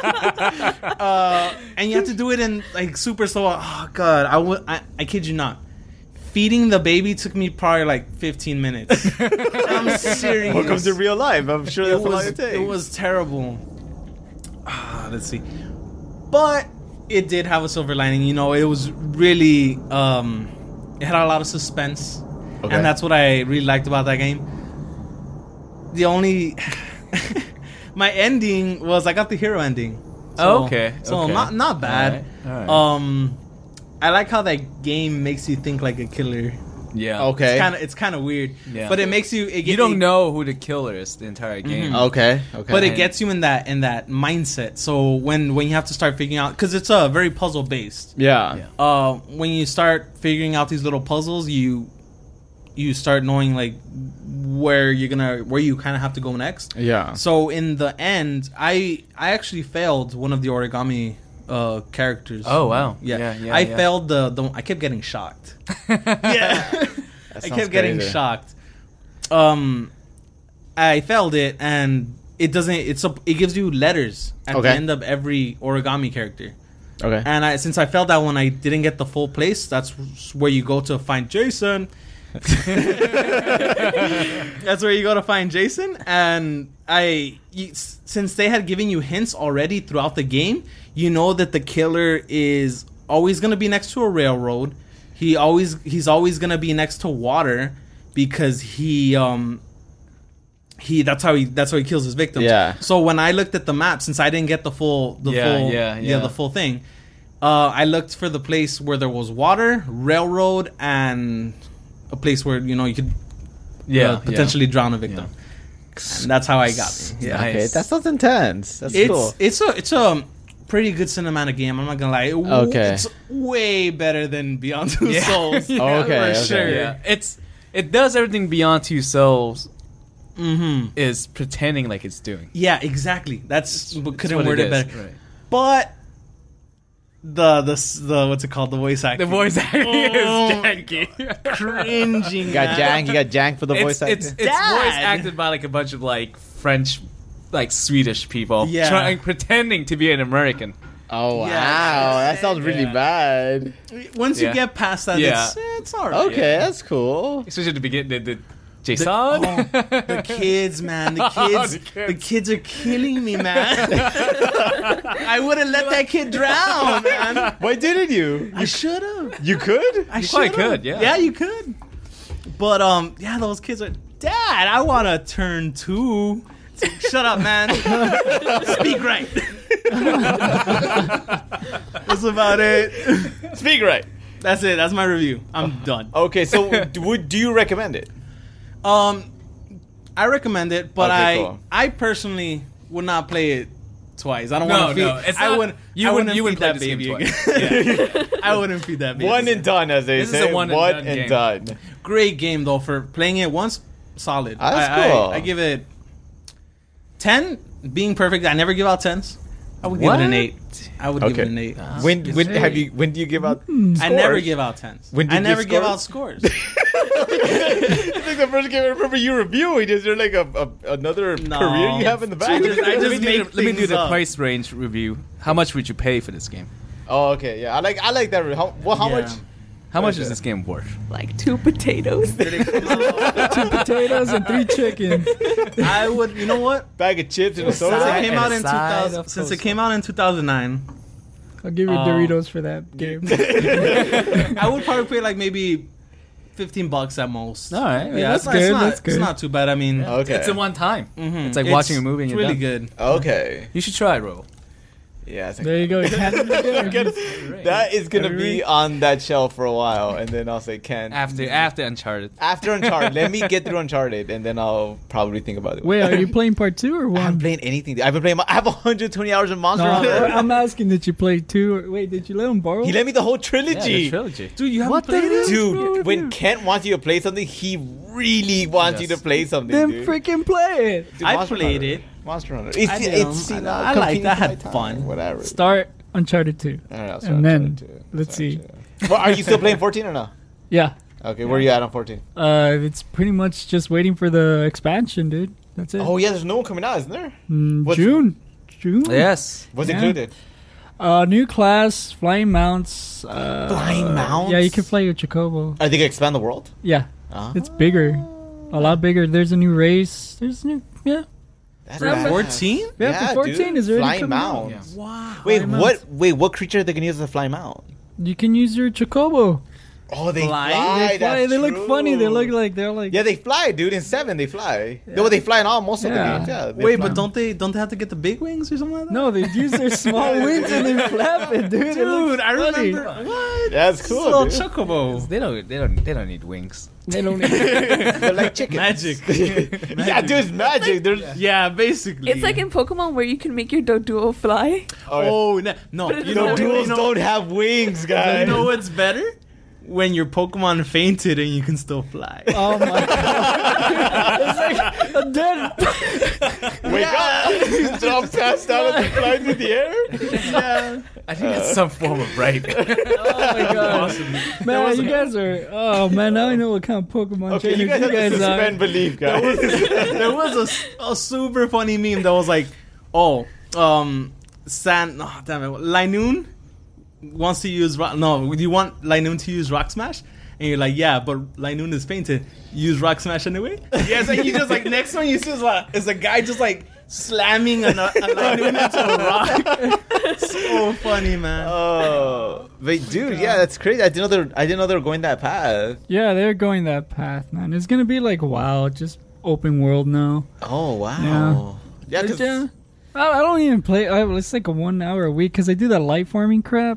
uh, and you have to do it in like super slow. Oh god, I would I, I kid you not. Feeding the baby took me probably like fifteen minutes. I'm serious. Welcome to real life. I'm sure It that's all was, it takes. it was terrible. Ah, let's see. But it did have a silver lining. You know, it was really, um, it had a lot of suspense. Okay. And that's what I really liked about that game. The only, my ending was I got the hero ending. Oh, okay, So okay. not not bad. All right, all right. Um, I like how that game makes you think like a killer. Yeah. Okay. It's kind of it's kind of weird. Yeah. But it makes you. It, You it- don't know who the killer is the entire game. Okay. Okay. But it And- gets you in that in that mindset. So when when you have to start figuring out, because it's a uh, very puzzle based. yeah. Yeah. Uh, when you start figuring out these little puzzles, you you start knowing like where you're gonna where you kind of have to go next. Yeah. So in the end, I I actually failed one of the origami uh, characters. Oh, wow. Yeah, Yeah, yeah, I yeah. failed the, the. I kept getting shocked. yeah, I sounds kept getting crazy. shocked. Um, I failed it, and it doesn't. It's a. It gives you letters at Okay. the end of every origami character. Okay. And I, since I failed that one, I didn't get the full place. That's where you go to find Jason. That's where you go to find Jason. And I, you, since they had given you hints already throughout the game, you know that the killer is always going to be next to a railroad. He always, he's always going to be next to water because he, um, he that's how he that's how he kills his victims. Yeah. So when I looked at the map, since I didn't get the full the Yeah, full yeah, yeah. the full thing, uh, I looked for the place where there was water, railroad, and a place where you know you could Yeah. uh, potentially drown a victim. And that's how I got it. Yeah. Okay. Nice. That sounds intense. That's It's cool. it's a it's a pretty good cinematic game. I'm not gonna lie. It w- Okay. It's way better than Beyond Two Yeah. Souls. Yeah, Okay, for okay. sure. Yeah. It's it does everything Beyond Two Souls Mm-hmm. is pretending like it's doing. Yeah, exactly. That's but That's couldn't what word it it, is, better. right. But the the s- the what's it called? The voice acting. The voice acting Oh, is janky. cringing. You got man. Jank. You got Jank for the it's voice it's, acting. it's voice Dad. acted by like a bunch of like French, like Swedish people, Yeah. trying pretending to be an American. Oh wow, Yeah. that sounds really Yeah. bad. Once you Yeah. get past that, Yeah. it's, eh, it's alright. Okay, Yeah. that's cool. Especially at the beginning, the, the The, Jason. oh, the kids, man, the kids, The the kids. kids are killing me, man. I wouldn't let that kid drown, man. Why didn't you? I should have. You could? I You probably should've. could, yeah. Yeah, you could. But um, yeah, those kids are. Dad, I want to turn two. It's like, shut up, man. Speak right. That's about it. Speak right. That's it. That's my review. I'm done. Okay, so do, would do you recommend it? Um, I recommend it, but Okay, I cool. I personally would not play it twice. I don't No, want to feed. no, it's I not- wouldn't. you I wouldn't- you feed wouldn't that play this baby game again. Yeah. I wouldn't feed that baby. One again. and done, as they This is say. a one and one done and game. done. Great game though for playing it once. Solid. Ah, that's I, cool. I, I give it ten. Being perfect, I never give out tens. I would give it an What? eight. I would give Okay. it an eight. When when Hey. have you when do you give out? I never scores? give out tens. When do I you never give give scores? out scores. It's like the first game I remember you reviewing. Is there like a, a another No. career you have in the back? I just- I let, me just do make the, let me do things the up. price range review. How much would you pay for this game? Oh, okay, yeah. I like I like that. How well, how Yeah. much? How much Okay. is this game worth? Like two potatoes. Two potatoes and three chickens. I would. You know what? Bag of chips and a Since soda. it came and out a in two side thousand, of since it coleslaw. came out in two thousand nine, I'll give you Oh. Doritos for that game. I would probably pay like maybe fifteen bucks at most. All right. Yeah, that's it's not, good, It's not, that's good. It's not too bad. I mean, Okay. It's a one time. mhm. It's like watching a movie and It's you're really done. good. Okay. You should try it, Ro. Yeah. It's like, There you go. You can't Gonna- that is gonna Every- be on that shelf for a while, and then I'll say Ken. After after Uncharted. After Uncharted, let me get through Uncharted, and then I'll probably think about it. Wait, are you playing part two or I haven't one? played anything. I've been playing. I have one hundred twenty hours of Monster No, Hunter. I'm asking, did you play two? Or, wait, did you let him borrow? He let me the whole Yeah, trilogy. the trilogy. Dude, you haven't What the played hell? it? Dude, wrong Dude, with when you? Kent wants you to play something, he really wants Yes. you to play something. Then dude. freaking play it. Dude, I Monster played Hunter. it. Monster Hunter. It's, I did, it's um, you know, I liked competing it. I for had my time, fun. Whatever. Start Uncharted two. All right, I'll start And then, Uncharted too. let's see. Well, are you still playing fourteen or no? Yeah. Okay, where are you at on fourteen? Uh, it's pretty much just waiting for the expansion, dude. That's it. Oh yeah, there's no one coming out, isn't there? Mm, what's- June. June. Yes. What's Yeah. included? Uh, new class, flying mounts. Uh, Flying mounts? Yeah, you can fly your Chocobo. Are they gonna expand the world? Yeah, Ah. it's bigger, a lot bigger. There's a new race. There's new. Yeah, That's For badass. fourteen? yeah. for fourteen dude. is already flying coming out. mounts. Wow. Wait, Flying what? mounts. Wait, what creature are they gonna use as a flying mount? You can use your Chocobo. Oh, they Fly? fly. They fly. that's They look true. funny. They look like they're like. Yeah, they fly, dude. In seven, they fly. No, they fly in all most of Yeah. the games. Yeah. they Wait, fly. but don't they don't they have to get the big wings or something like that? No, they use their small wings and they flap it, dude. It Dude, looks I funny. remember. What? That's It's cool, a little dude. chocobo. They don't they don't they don't need wings. They don't. They're like chickens. Magic. Yeah, dude, it's magic. There's Yeah, basically. It's like in Pokemon where you can make your Doduo fly. oh, Oh no, no. But it's You no, know, not- you duels know, don't have wings, guys. you know what's better? When your Pokemon fainted and you can still fly. Oh my god! It's like a dead. Wake up! You drop passed out and fly through the air. Yeah. I think it's some form of rape. Oh my god! Man, you guys are. Oh man, now I know what kind of Pokemon Okay, you trainers guys have to are. suspend belief, guys. There was a s- a, super funny meme that was like, oh, um, San, oh, damn it, Linoon wants to use rock. No, you want Linoon to use Rock Smash, and you're like, yeah, but Linoon is fainted. Use Rock Smash anyway. Yeah, it's like you just like next one you see is like is a guy just like slamming a, a Linoon into a rock. So funny, man. Oh, but dude, yeah, that's crazy. I didn't know they were, I didn't know they were going that path. Yeah, they're going that path, man. It's gonna be like wow, just open world now. Oh wow. Yeah, It's, because yeah. I, I don't even play. I, it's like a one hour a week because I do that light farming crap.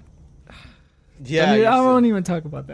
yeah, I, mean, you're I still- won't even talk about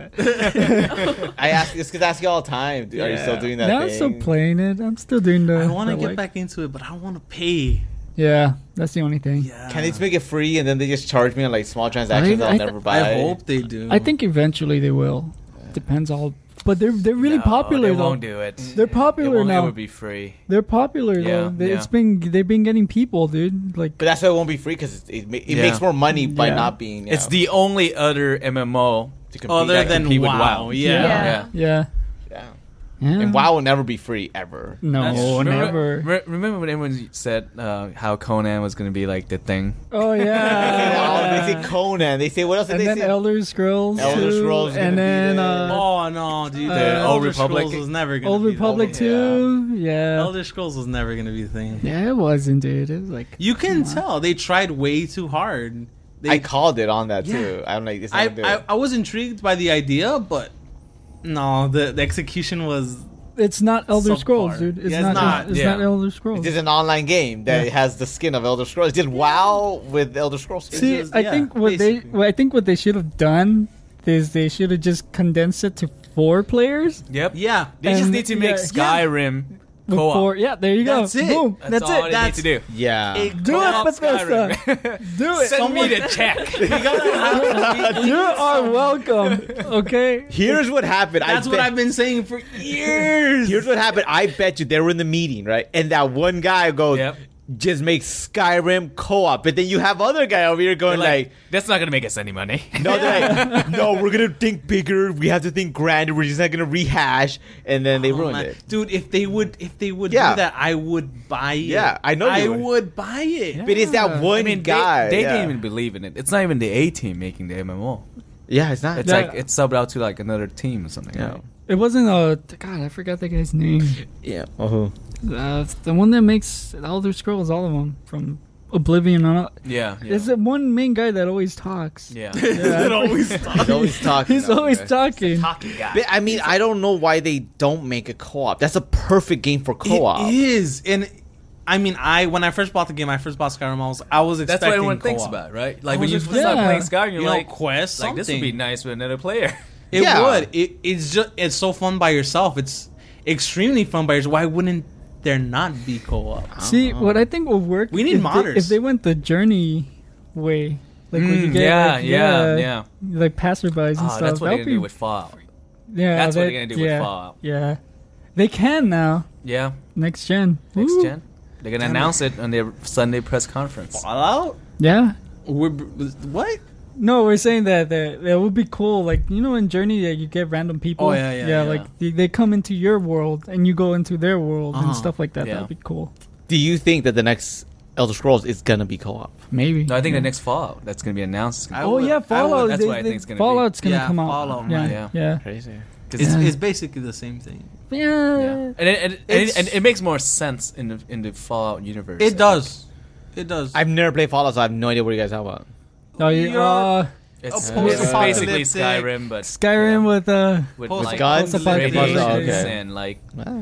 that. I ask this because I ask you all the time. Dude, Are you still doing that? Now I'm thing? still playing it. I'm still doing the. I want to the get like- back into it, but I don't want to pay. Yeah, that's the only thing. Yeah. Can they just make it free and then they just charge me on like small transactions I- I'll I- never buy? I hope they do. I think eventually they will. Depends all, but they're they're really No, popular They though. won't do it. They're It popular won't now. ever be free. They're popular Yeah, though. They, yeah. It's been they've been getting people, dude. Like But that's why it won't be free because it, it, ma- it Yeah. makes more money by Yeah. not being. You It's know, the only other M M O to compete. other that than compete with WoW. WoW. Yeah. Yeah. Yeah. yeah, yeah. yeah. And WoW will never be free ever. No, Remember- never. re- Remember when everyone said uh, how Conan was going to be like the thing? Oh Yeah, yeah. they say Conan. They say what else did And they then say? Elder Scrolls. Elder too, Scrolls is and gonna be then there. uh, Oh no, dude! Uh, the Old Elder Republic? Scrolls was never gonna Old be Republic the too. Yeah. Elder Scrolls was never gonna be the thing. Yeah, it wasn't, dude. It was like You can tell they tried way too hard They, I called it on that Yeah. too. I'm like, it's not I, gonna do I it. I was intrigued by the idea, but no, the, the execution was. It's not Elder Subpar. Scrolls, dude. It's Yeah, it's not. not. It's Yeah. not Elder Scrolls. It's just an online game that Yeah. has the skin of Elder Scrolls. It did WoW with Elder Scrolls. See, just- I yeah, think what basically. they, what I think what they should have done is they should have just condensed it to four players. Yep. Yeah, They just And- need to make yeah. Skyrim With co-op. four, yeah, there you That's go. it. Boom. That's, That's, all it. they That's- need to do. Yeah. It- Do it, Co-op Bethesda. Skyrim. Do it. Send me the check. we gotta have, You are welcome. Okay. Here's what happened. that's I what bet- I've been saying for years. Here's what happened. I bet you they were in the meeting, right? And that one guy goes, Yep. just make Skyrim co-op. But then you have other guy over here They're going like, like, that's not gonna make us any money. no, they're like, no, we're gonna think bigger. We have to think grander. We're just not gonna rehash. And then they Oh, ruined man. it. Dude. If they would, if they would Yeah. do that, I would buy it. Yeah, I know you I would. would buy it. Yeah. But it's that one I mean, guy. they, they yeah. didn't even believe in it. It's not even the A team making the M M O. Yeah, it's not. It's Yeah. like it's subbed out to like another team or something. Yeah. Right? It wasn't a God. I forgot that guy's name. Yeah. Oh. Uh, the one that makes Elder Scrolls, all of them from Oblivion on. Up. Yeah. yeah. Is the one main guy that always talks? Yeah. It always He's always talking. He's now, always okay. talking. Talking guy. But, I mean, I don't know why they don't make a co-op. That's a perfect game for co-op. It is, and I mean, I when I first bought the game, I first bought Skyrim. I was I was That's expecting what everyone thinks co-op. about, right? I Like when was you just- first start Yeah. playing Skyrim, you're You know, like, Quest, like this would be something. nice with another player. It Yeah. would. It, it's just it's so fun by yourself. It's extremely fun by yourself. Why wouldn't there not be co-op? See, what I think would work. We need if they, modders. if they went the journey way, like when you Mm, get yeah, like, yeah, yeah. like passerbys and Oh, stuff. that's what they're That'd gonna do be- with Fallout. Yeah, that's what they- they're gonna do with yeah, Fallout. Yeah, they can now. Yeah, Next gen. next Woo. gen. They're gonna announce it on their Sunday press conference. Fallout? Yeah. We're, what? No, we're saying that that that would be cool. Like you know, in Journey, that you get random people. Oh, yeah, yeah, yeah. Like they, they come into your world and you go into their world Uh-huh. and stuff like that. Yeah. That'd be cool. Do you think that the next Elder Scrolls is gonna be co-op? Maybe. No, I think yeah. the next Fallout that's gonna be announced. Is gonna I Oh would- yeah, I would- Fallout. that's they- what I they- think it's gonna be. Fallout's gonna Yeah, come out. Fallout, yeah, right. yeah, Yeah. yeah. Crazy. It's, Yeah. it's basically the same thing. be. Yeah. Yeah. And it, and, it, and, It's- it, and it makes more sense in the in the Fallout universe. It does. It does. I've never played Fallout, so I have no idea what you guys talk about. Oh, you, You're- uh, It's, A it's basically post-apocalyptic- Skyrim, but Skyrim with uh, with, Post- like guns, Post-apocalyptic. radiations Okay. and like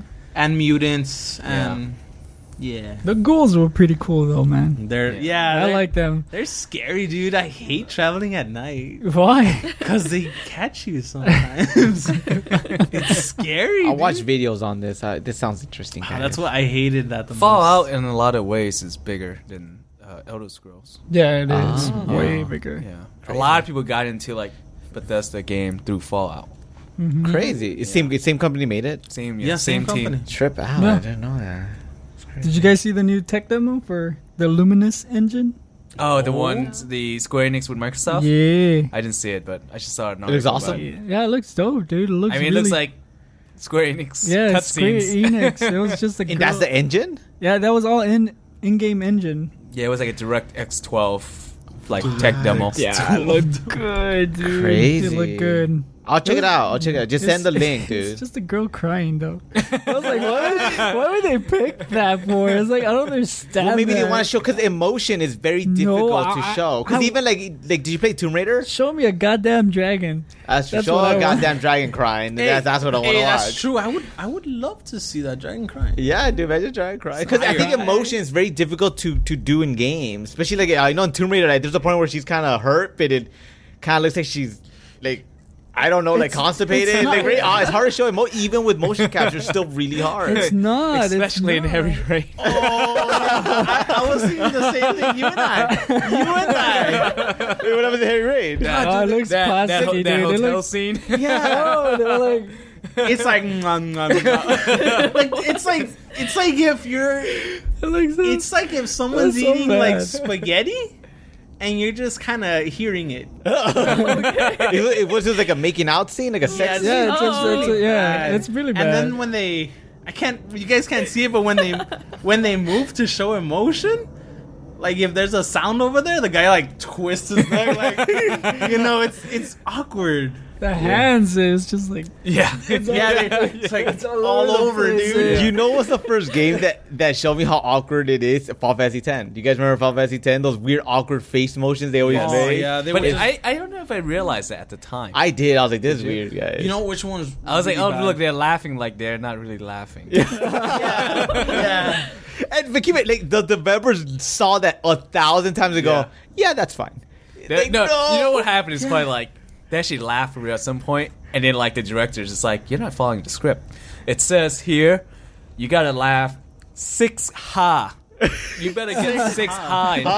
and mutants and yeah. the ghouls were pretty cool though, man. They're Yeah. yeah, I they're, like them. they're scary, dude. I hate traveling at night Why? because they catch you sometimes. It's scary. I'll watch dude. videos on this. Uh, this sounds interesting. Ah, guys. that's what I hated that the Fallout most. in a lot of ways is bigger than uh, Elder Scrolls. Yeah, it is Ah. way Yeah. bigger. Yeah, a lot of people got into like Bethesda game through Fallout. Mhm. crazy. It same same company made it. Same, yeah, Yeah, same, same team. company. Trip out. Yeah. I didn't know that. It's crazy. Did you guys see the new tech demo for the Luminous engine? Oh, the ones the Square Enix with Microsoft. Yeah. I didn't see it, but I just saw it. It looks awesome. Yeah, it looks dope, dude. It looks. I mean, it really, looks like Square Enix yeah, it's Square cutscenes. Enix. It was just a. And that's girl- the engine. Yeah, that was all in in-game engine. Yeah, it was like a Direct X twelve like tech demo. Yeah. It looked good, dude. Crazy. It looked good. I'll check it out. I'll check it out. Just send the It's- link, dude. It's just a girl crying though. I was like, why? Why would they pick that for? It's like I don't understand. Well, maybe they that. want to show because emotion is very No, difficult to I- show. Because I- even like like, did you play Tomb Raider? Show me a goddamn dragon. That's, That's show what I a want. goddamn dragon crying. Hey, that's, that's what I want to hey, watch. That's true. I would I would love to see that dragon crying. Yeah, dude, imagine dragon crying. Because I think Right. emotion is very difficult to to do in games, especially like I know in Tomb Raider. Like, there's a point where she's kind of hurt, but it kind of looks like she's like. I don't know, like It's- constipated. it's not- like very odd. It's hard to show emo- even with motion capture. It's still really hard. It's not. it's especially in not. heavy rain. Oh, I, I was thinking the same thing. You and I. You and I. Wait, what happened to Heavy Rain? Oh, it looks that, that, ho- plasticky, that dude. It hotel looks- scene. Yeah. Oh, they're like. It's like, mwah, mwah, mwah. like it's like it's like if you're It looks. So, it's like if someone's That's so eating like bad. spaghetti and you're just kind of hearing it. it, it was just like a making out scene, like a sex. Yeah, yeah, it's, it's, Oh, it's, yeah, bad. it's really bad. And then when they, I can't, you guys can't see it, but when they when they move to show emotion, like if there's a sound over there, the guy like twists his neck, like you know, it's it's awkward. The hands is just like Yeah. Yeah, they- it's like it's all over, place, dude. yeah. You know what's the first game that, that showed me how awkward it is? Final Fantasy ten. Do you guys remember Final Fantasy ten? Those weird awkward face motions they always Oh, make? yeah, they But were. I, I don't know if I realized that at the time. I did. I was like, this is weird, guys. you know which one's? I was like, really oh, bad? look, they're laughing like they're not really laughing. yeah. And but keep it, like, the developers saw that a thousand times ago. Yeah. Yeah, that's fine. They- Like, no, no. you know what happened is probably like they actually laughed for real at some point, and then like the director's just like, you're not following the script. It says here, you gotta laugh six ha. You better get six ha. In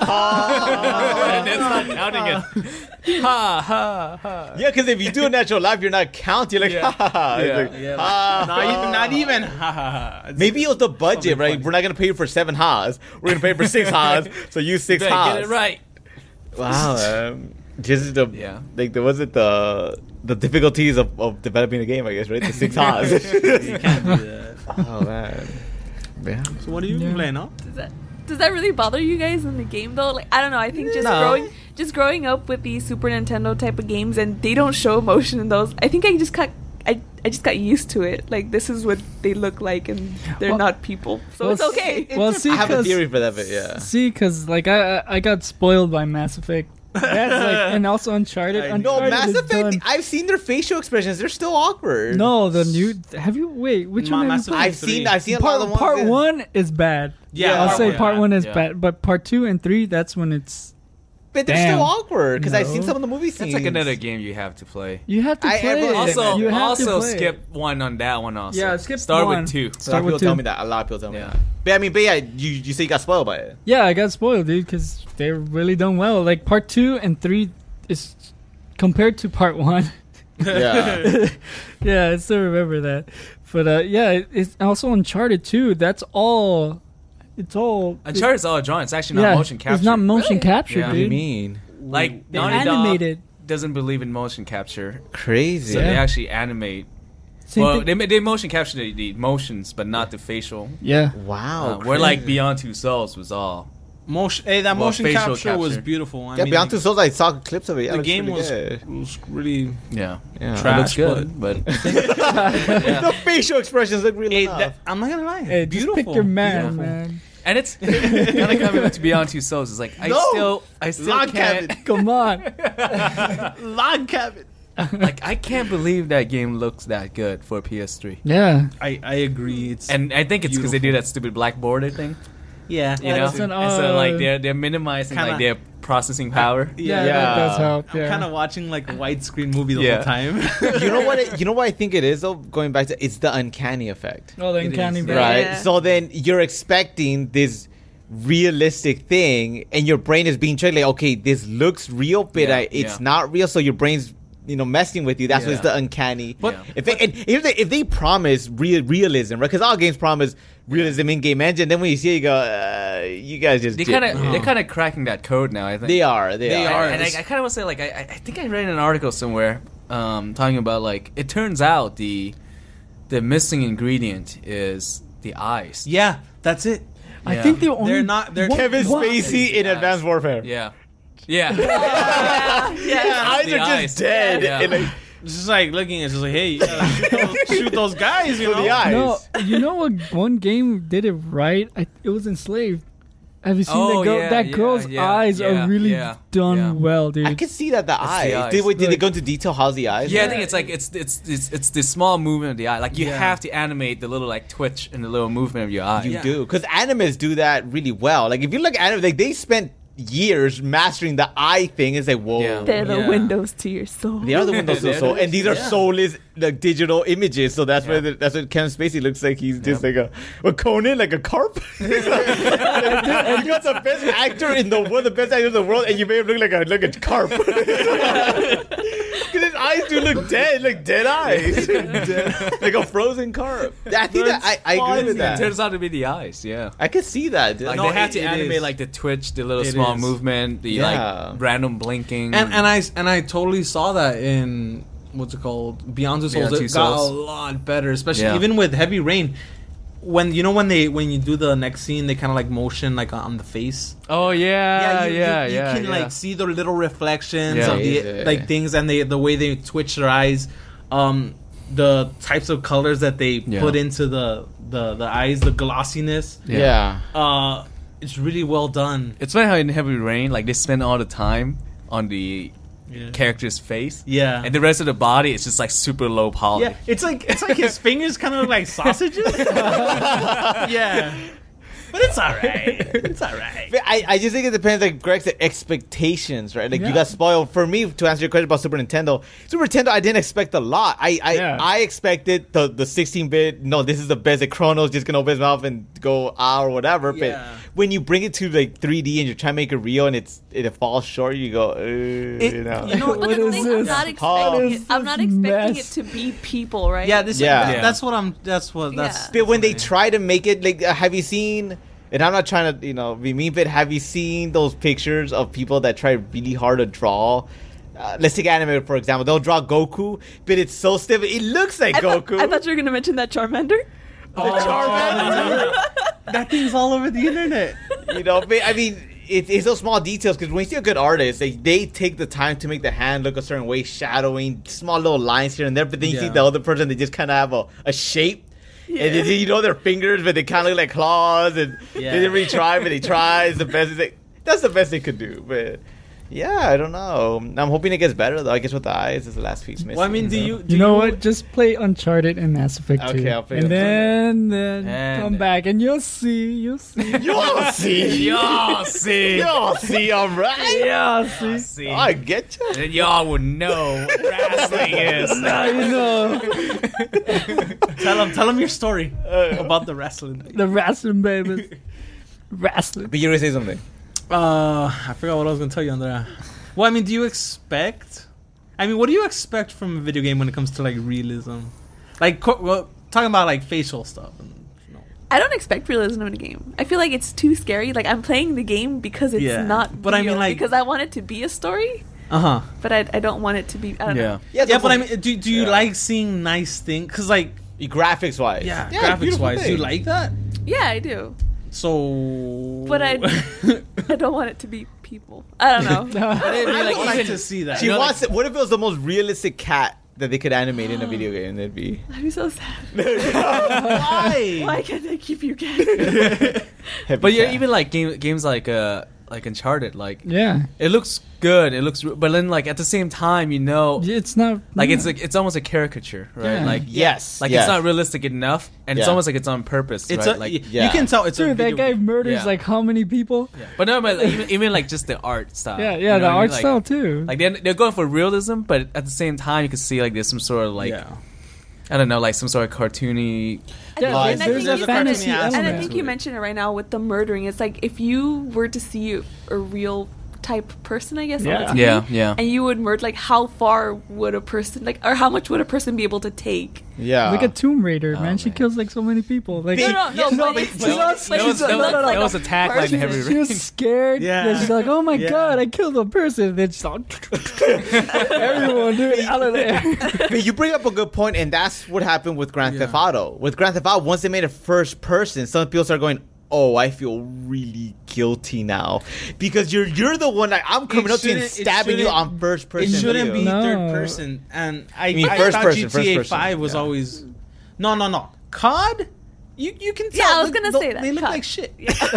there. And it's not counting it. Ha ha ha. Yeah, because if you do a natural laugh, you're not counting. You're like, Yeah. ha ha ha. It's Yeah. like, Yeah, ha, not ha. even, not even. Ha ha ha. It's- Maybe it was the budget, Something right? funny. We're not gonna pay you for seven ha's. We're gonna pay you for six ha's. So use six Better ha's. get it right. Wow, man. Just the Yeah. like there was it the the difficulties of, of developing a game, I guess, right? The six ha's. You can't do that. Oh man. Yeah. So what are you Yeah. playing, no? Does that does that really bother you guys in the game though? Like I don't know. I think just No. growing just growing up with these Super Nintendo type of games and they don't show emotion in those. I think I just got I, I just got used to it. Like this is what they look like and they're Well- not people, so well, it's okay. Well, see, I have a 'cause- theory for that, but yeah. See, because like I I I got spoiled by Mass Effect. That's like, and also Uncharted. I know. No, Uncharted Mass is Effect. done. I've seen their facial expressions. They're still awkward. No, the new. Have you wait? Which Ma- one have Mass you Effect played? I've seen. three. I've seen a lot Part of the ones. part that- one is bad. Yeah, I'll part say one, part yeah. one is Yeah. bad, but part two and three, that's when it's but they're Damn. still awkward because I've seen No. some of the movie scenes. That's like another game you have to play. you have to I- play. everyone it. said Also, you have to also play it. skip one on that one. Also, Yeah, skip Start one. with two. A lot Start of people with tell two. me that. A lot of people tell me Yeah. that. But I mean, but yeah, you you say you got spoiled by it. Yeah, I got spoiled, dude, because they really done well. Like part two and three is compared to part one. Yeah. Yeah, I still remember that. But uh, yeah, it, it's also Uncharted too. That's all. It's all. Uncharted's all drawn. It's actually it- not yeah, motion capture. It's not motion Really? capture, Yeah. dude. mean? like They Naughty animated. Dog doesn't believe in motion capture, Crazy. so Yeah. they actually animate. Same well, thing- they ma- they motion capture the, the motions, but not the facial. yeah. Wow. Uh, where like crazy. Beyond Two Souls was all. Motion. Hey, that Well, motion facial capture, was capture. beautiful. I Yeah, mean, Beyond Two Souls. I saw clips of it. Yeah, the it looks game pretty was, good. was really. Yeah, Yeah. Trash, it looks good, but The facial expressions look really Hey, enough. that, I'm not gonna lie. Hey, beautiful. just pick your man, Beautiful. man. and it's kind of coming back to Beyond Two Souls. It's like I No! still I still Log can't cabin. Come on. Log cabin. like I can't believe that game looks that good for P S three. Yeah. I, I agree. It's And I think it's because they do Beautiful. that stupid black border thing. yeah, You know, That's an, and so like uh, they're they're minimizing kinda- like their processing power. Yeah, Yeah. that does help. I'm Yeah. kind of watching like a widescreen movie the Yeah. whole time. You know what? It, you know what I think it is though. Going back to, it's the uncanny effect, Oh, the It uncanny is. valley. right? Yeah. So then you're expecting this realistic thing, and your brain is being tricked. Like, okay, this looks real, but Yeah, I, it's yeah. not real. So your brain's, you know, messing with you. That's Yeah. what's the uncanny. But- if they, and if they if they promise real realism, right? Because all games promise realism in game engine. Then when you see it, you go, uh, you guys just They did- kind of Uh-huh. they're kind of cracking that code now. I think They are. They, They are. are. and I, I kind of want to say like I, I I think I read an article somewhere um, talking about like it turns out the the missing ingredient is the eyes. yeah, that's it. I Yeah. think the only They're not- they're- What- Kevin what- Spacey in Yes. Advanced Warfare. Yeah, yeah. yeah, His yeah. eyes The are just eyes. dead. Yeah. And, like, It's just like looking. It's just like, hey, you gotta shoot, those, shoot those guys. You For know. the eyes. No, you know what? One game did it right. I, it was Enslaved. Have you seen Oh, that girl? yeah, that yeah, girl's yeah, eyes yeah, are really yeah, done yeah. well, dude. I can see that the It's the eyes. eyes. Did, wait, did they Like- go into detail? How's the eyes? Yeah, I think it's like it's it's it's, it's the small movement of the eye. Like you Yeah. have to animate the little like twitch and the little movement of your eye. You Yeah. do, because animes do that really well. Like if you look at anime, like they spent years mastering the eye thing. It's like, whoa, Yeah. They're the Yeah. windows to your soul. they are the windows to They're soul, the- and these are yeah. soulless like digital images. So that's Yeah. why the, that's what Kevin Spacey looks like. He's just Yeah. like a well, Conan, like a carp. He's like- and you got the best actor in the world, the best actor in the world, and you made him look like a like a carp. Because his eyes do look dead, like dead eyes, like a frozen carp. I think that I, I agree with It that. turns out to be the eyes. Yeah. I can see that. Dude. Like No, they have it- to it animate is. like the twitch, the little It small is. movement, the Yeah. like random blinking. And and I and I totally saw that in what's it called Beyond Two Souls. Beyond Two It got Souls. a lot better, especially Yeah. even with Heavy Rain. when you know when they when you do the next scene, they kind of like motion like on the face. Oh yeah, you, yeah, you, yeah. you can yeah. like see the little reflections Yeah. of the Yeah, yeah, like yeah. things, and they the way they twitch their eyes, um, the types of colors that they Yeah. put into the, the the eyes, the glossiness. Yeah. Uh, it's really well done. It's funny how in Heavy Rain, like they spend all the time on the Yeah. character's face, Yeah. and the rest of the body is just like super low poly. Yeah, it's like it's like his fingers kind of look like sausages. Yeah, but it's all right. It's all right. But I, I just think it depends, like Greg said, expectations, right? Like you Yeah. got spoiled. For me, to answer your question about Super Nintendo, Super Nintendo, I didn't expect a lot. I I, Yeah. I expected the the sixteen bit. No, this is the best. Like Chrono's just gonna open his mouth and go ah or whatever. But Yeah. when you bring it to like three D and you're trying to make it real and it's it falls short, you go, uh, you know. you know, But What the is thing, I'm this? not How- expecting What it. is I'm not this expecting mess? it to be people, right? yeah, this Yeah. yeah. Yeah. That's what I'm. That's what. That's. Yeah. But when they that's try to make it like, uh, have you seen? And I'm not trying to, you know, be mean, but have you seen those pictures of people that try really hard to draw? Uh, let's take anime for example. They'll draw Goku, but it's so stiff. It looks like I thought, Goku. I thought you were gonna mention that Charmander. that thing's all over the internet. you know, but, I mean, it, it's those small details because when you see a good artist, they, they take the time to make the hand look a certain way, shadowing small little lines here and there. But then you see Yeah. the other person, they just kind of have a, a shape. Yeah. And then, you know their fingers, but they kind of look like claws, and Yeah. they didn't really try, but they try. It's the best. They, that's the best they could do. But yeah, I don't know. I'm hoping it gets better though. I guess with the eyes is the last piece missing. Well, I mean, do so. you? Do You know what? Just play Uncharted and Mass Effect two. Okay, I'll play and then, Uncharted. then And- come back and you'll see. You'll see. You'll see. Y'all see, You'll see. All right. yeah, see. see, I get you. and y'all would know what wrestling is. Now you know tell them? Tell them your story Uh, about the wrestling. Thing. the wrestling babies. Wrestling. But you were gonna say something. Uh, I forgot what I was gonna tell you on there. Well, I mean, do you expect? I mean, what do you expect from a video game when it comes to like realism? Like, co- well, talking about like facial stuff. And, you know. I don't expect realism in a game. I feel like it's too scary. Like I'm playing the game because it's Yeah. not. But I mean, real, like- because I want it to be a story, Uh huh. but I, I don't want it to be. I don't Yeah. know. Yeah, Yeah, so but I for- mean, do do you Yeah. like seeing nice things? Because like, graphics wise. yeah, graphics beautiful wise, do you thing. like that? Yeah, I do. So, But I, I don't want it to be people. I don't know. I like, would like even- to see that. She You know, wants. it, what if it was the most realistic cat that they could animate in a video game? That'd be. I'd be so sad. Why? Why can't they keep you guys? Heavy But yeah, cat. even like game, games like uh like Uncharted, like Yeah. it looks good. It looks, but then like at the same time, you know, It's not. like yeah. it's like it's almost a caricature, right? Yeah. Like Yes. like yes. it's not realistic enough, and it's Yeah. almost like it's on purpose, It's right? a, like, y- yeah. you can tell it's a Dude, that video guy game. murders Yeah. like how many people? yeah. But no, but like, even even like just the art style. Yeah, you yeah, know the what I mean? art Like- style too. Like they're, they're going for realism, but at the same time, you can see like there's some sort of like yeah. I don't know, like some sort of cartoony. I Yeah, think- and I there's think a you fantasy said it- element. And I think you mentioned it right now with the murdering. It's like if you were to see a, a real type person, I guess. on Yeah. the T V, Yeah, yeah. And you would murder. Like, how far would a person like, or how much would a person be able to take? Yeah. Look at Tomb Raider, Oh, man. She man. kills like so many people. Like, No, no, no. Yeah, but but- it's- but- but that it's- was- but that it was- looks no, no, like that was a tagline in person. Heavy she was scared. Yeah. Yeah. She's like, oh my Yeah. god, I killed a person. Then she's like, everyone, dude, out of there. But you bring up a good point, and that's what happened with Grand Theft Auto. With Grand Theft Auto, once they made it first person, some people start going, "Oh, I feel really guilty now," because you're you're the one like I'm coming It up to you and shouldn't- it stabbing you shouldn't- on first person. It shouldn't be video. No. third person. And I, mean I first thought person, G T A first person, Five was yeah. always no, no, no. C O D. You you can tell. Yeah, I was the- gonna the- say that. They look C O D. like shit.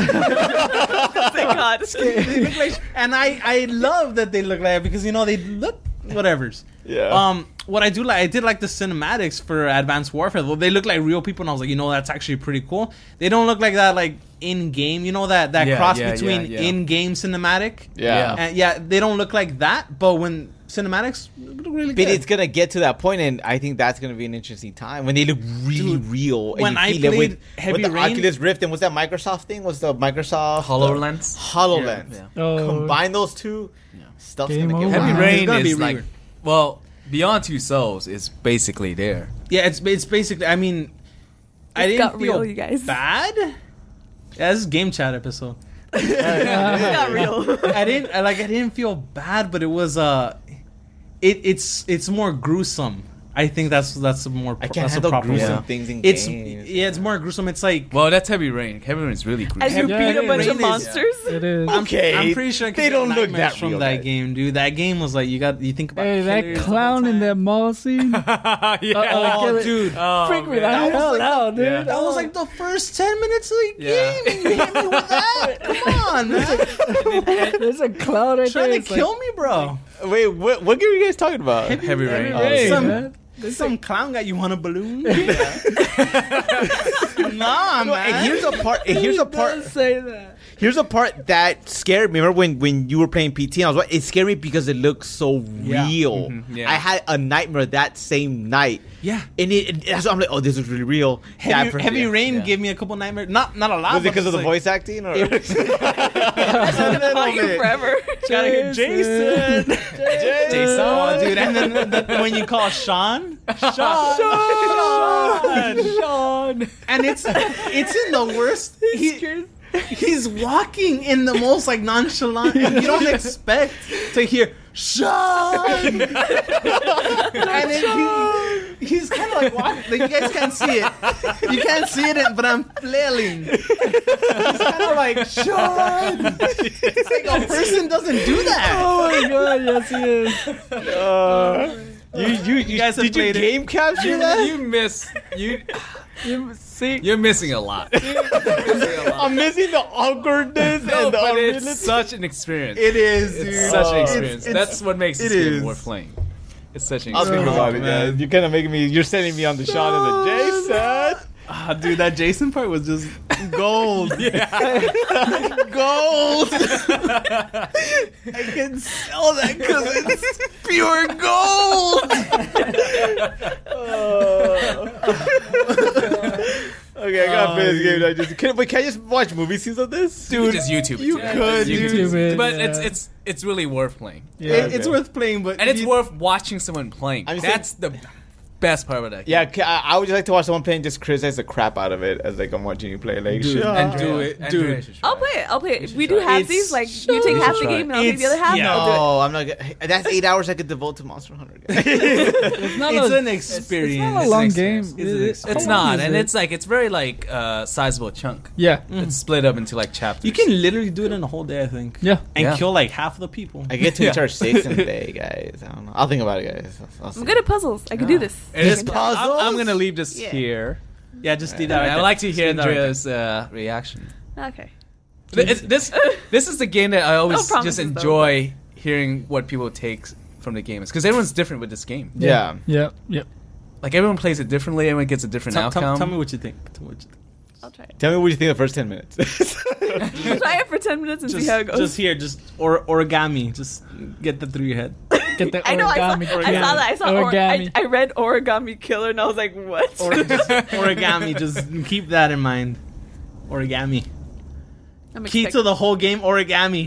Thank God. They look like, and I I love that they look like that because you know they look whatever's. Yeah. Um, what I do like, I did like the cinematics for Advanced Warfare. Though they look like real people, and I was like, you know, that's actually pretty cool. They don't look like that, like in game. You know that that Yeah, cross yeah, between yeah, yeah. in game cinematic. Yeah. And yeah, they don't look like that. But when cinematics look really But good. it's gonna get to that point, and I think that's gonna be an interesting time when they look really Dude, real. And when you I feel it played with, Heavy with the Rain- Oculus Rift, and what's that Microsoft thing? What's the Microsoft HoloLens? Uh, HoloLens. Yeah, Oh, Combine those two, stuff's Game gonna get over. Heavy Wow. Rain It's gonna be is like, weird. well, Beyond Two Souls is basically there. Yeah, it's it's basically. I mean, I It didn't got feel real, you guys. bad. Yeah, this is game chat episode. It's not real. I didn't I, like. I didn't feel bad, but it was uh, it it's it's more gruesome. I think that's that's a more I can't that's a handle proper gruesome way. Yeah. things in It's games. yeah, it's more gruesome. It's like Well, that's Heavy Rain. Heavy Rain is really As gruesome. you Yeah, beat a it bunch is. of monsters. It is. I'm, Okay, I'm pretty sure I could they get don't look nightmares that from real, that guys. game, dude. That game was like you got you think about Hey, that killers the clown whole in time. that mall scene. yeah. Oh, dude. Oh, Freak me the man. was hell like- out, dude. Yeah. That was like the first ten minutes of the Yeah. game, and you hit me with that. Come on, man. There's a clown right Trying there. to It's kill like, me, bro. Wait, what, what game are you guys talking about? Heavy Rain. Oh, hey, some- man. Some clown got you on a balloon. nah, No, man. and here's a part. And here's a part. Don't say that. Here's a part that scared me. Remember when, when you were playing P T? And I was like, it scared me because it looked so Yeah. real. Mhm, yeah. I had a nightmare that same night. Yeah. And it, it, that's why I'm like, oh, this is really real. Heavy, Yeah, for- Heavy yeah. Rain yeah. gave me a couple nightmares. Not not a lot. Was it but because of the it's like- voice acting? Or? Call you forever. Gotta hear Jason. Jason. Oh, dude. And then the, the, when you call Sean, Sean, Sean, Sean. and it's it's in the worst. He, he's walking in the most like nonchalant, and you don't expect to hear Sean. And then he, he's kind of like walking. Like, you guys can't see it. You can't see it, but I'm flailing. He's kind of like Sean. It's like a person doesn't do that. Oh my god, yes he is. Uh, you, you, you guys have did you played it. game capture You, that? you miss you. You see, You're missing a lot. You're missing a lot. I'm missing the awkwardness No, and the but it's unrealistic. such an experience. It is, dude. It's such an Oh. experience. It's- That's what makes it this game is. worth playing. It's such an I'll think experience. about it, man. man. You're kind of making me. You're sending me on the Sean and the Jason. Ah, dude, that Jason part was just gold. Gold. I can sell that because it's pure gold. Okay, I gotta Oh, play this dude. game. I just can. Wait, can I just watch movie scenes of this? You could just YouTube it. you yeah. could, You dude. YouTube it, But yeah. it's it's it's really worth playing. Yeah, It- It's okay. worth playing, but And it's you- worth watching someone playing. I'm That's the best part of that game. Yeah, ca- I I would just like to watch someone play and just criticize the crap out of it as like I'm watching you play. Like, Dude, shut and up. do it, Andrea dude. should try I'll play it. I'll play it. should We do try it. halfsies. It's- Like you take You half should the try game it. and I'll take the other It's- half. yeah. I'll do it. No, I'm not. Gonna, that's eight hours I could devote to Monster Hunter. Guys. it's not It's a, an experience. It's not a It's long an game. experience. It's an It- experience. It's how long not, is and it? it's like it's very like uh sizable chunk. yeah, It's split up into like chapters. You can literally do it in a whole day, I think. yeah. And Yeah. kill like half the people. I get to Yeah. charge six in a day, guys. I don't know. I'll think about it, guys. I'll, I'll see. I'm good at puzzles. I can do this. It is It's I'm, I'm puzzles? gonna leave this Yeah. here. Yeah, just do And that. right I'd there. like to hear Just do that right Andrea's uh, reaction. Okay. Th- This this is the game that I always promises, just though, enjoy hearing what people take from the game, because everyone's different with this game. Yeah. Yeah, yep. Like everyone plays it differently, everyone gets a different Tell, outcome. tell, tell me what you think. Tell me what you think. I'll try it. Tell me what you think of the first ten minutes. I'll try it for ten minutes and Just, see how it goes. just here, just or, origami. Just get that through your head. Get the I know. I saw, origami. I saw that. I saw. Or, I, Origami. I read Origami Killer and I was like, what? Or just origami. Just keep that in mind. Origami. I'm Key to expecting- the whole game, origami.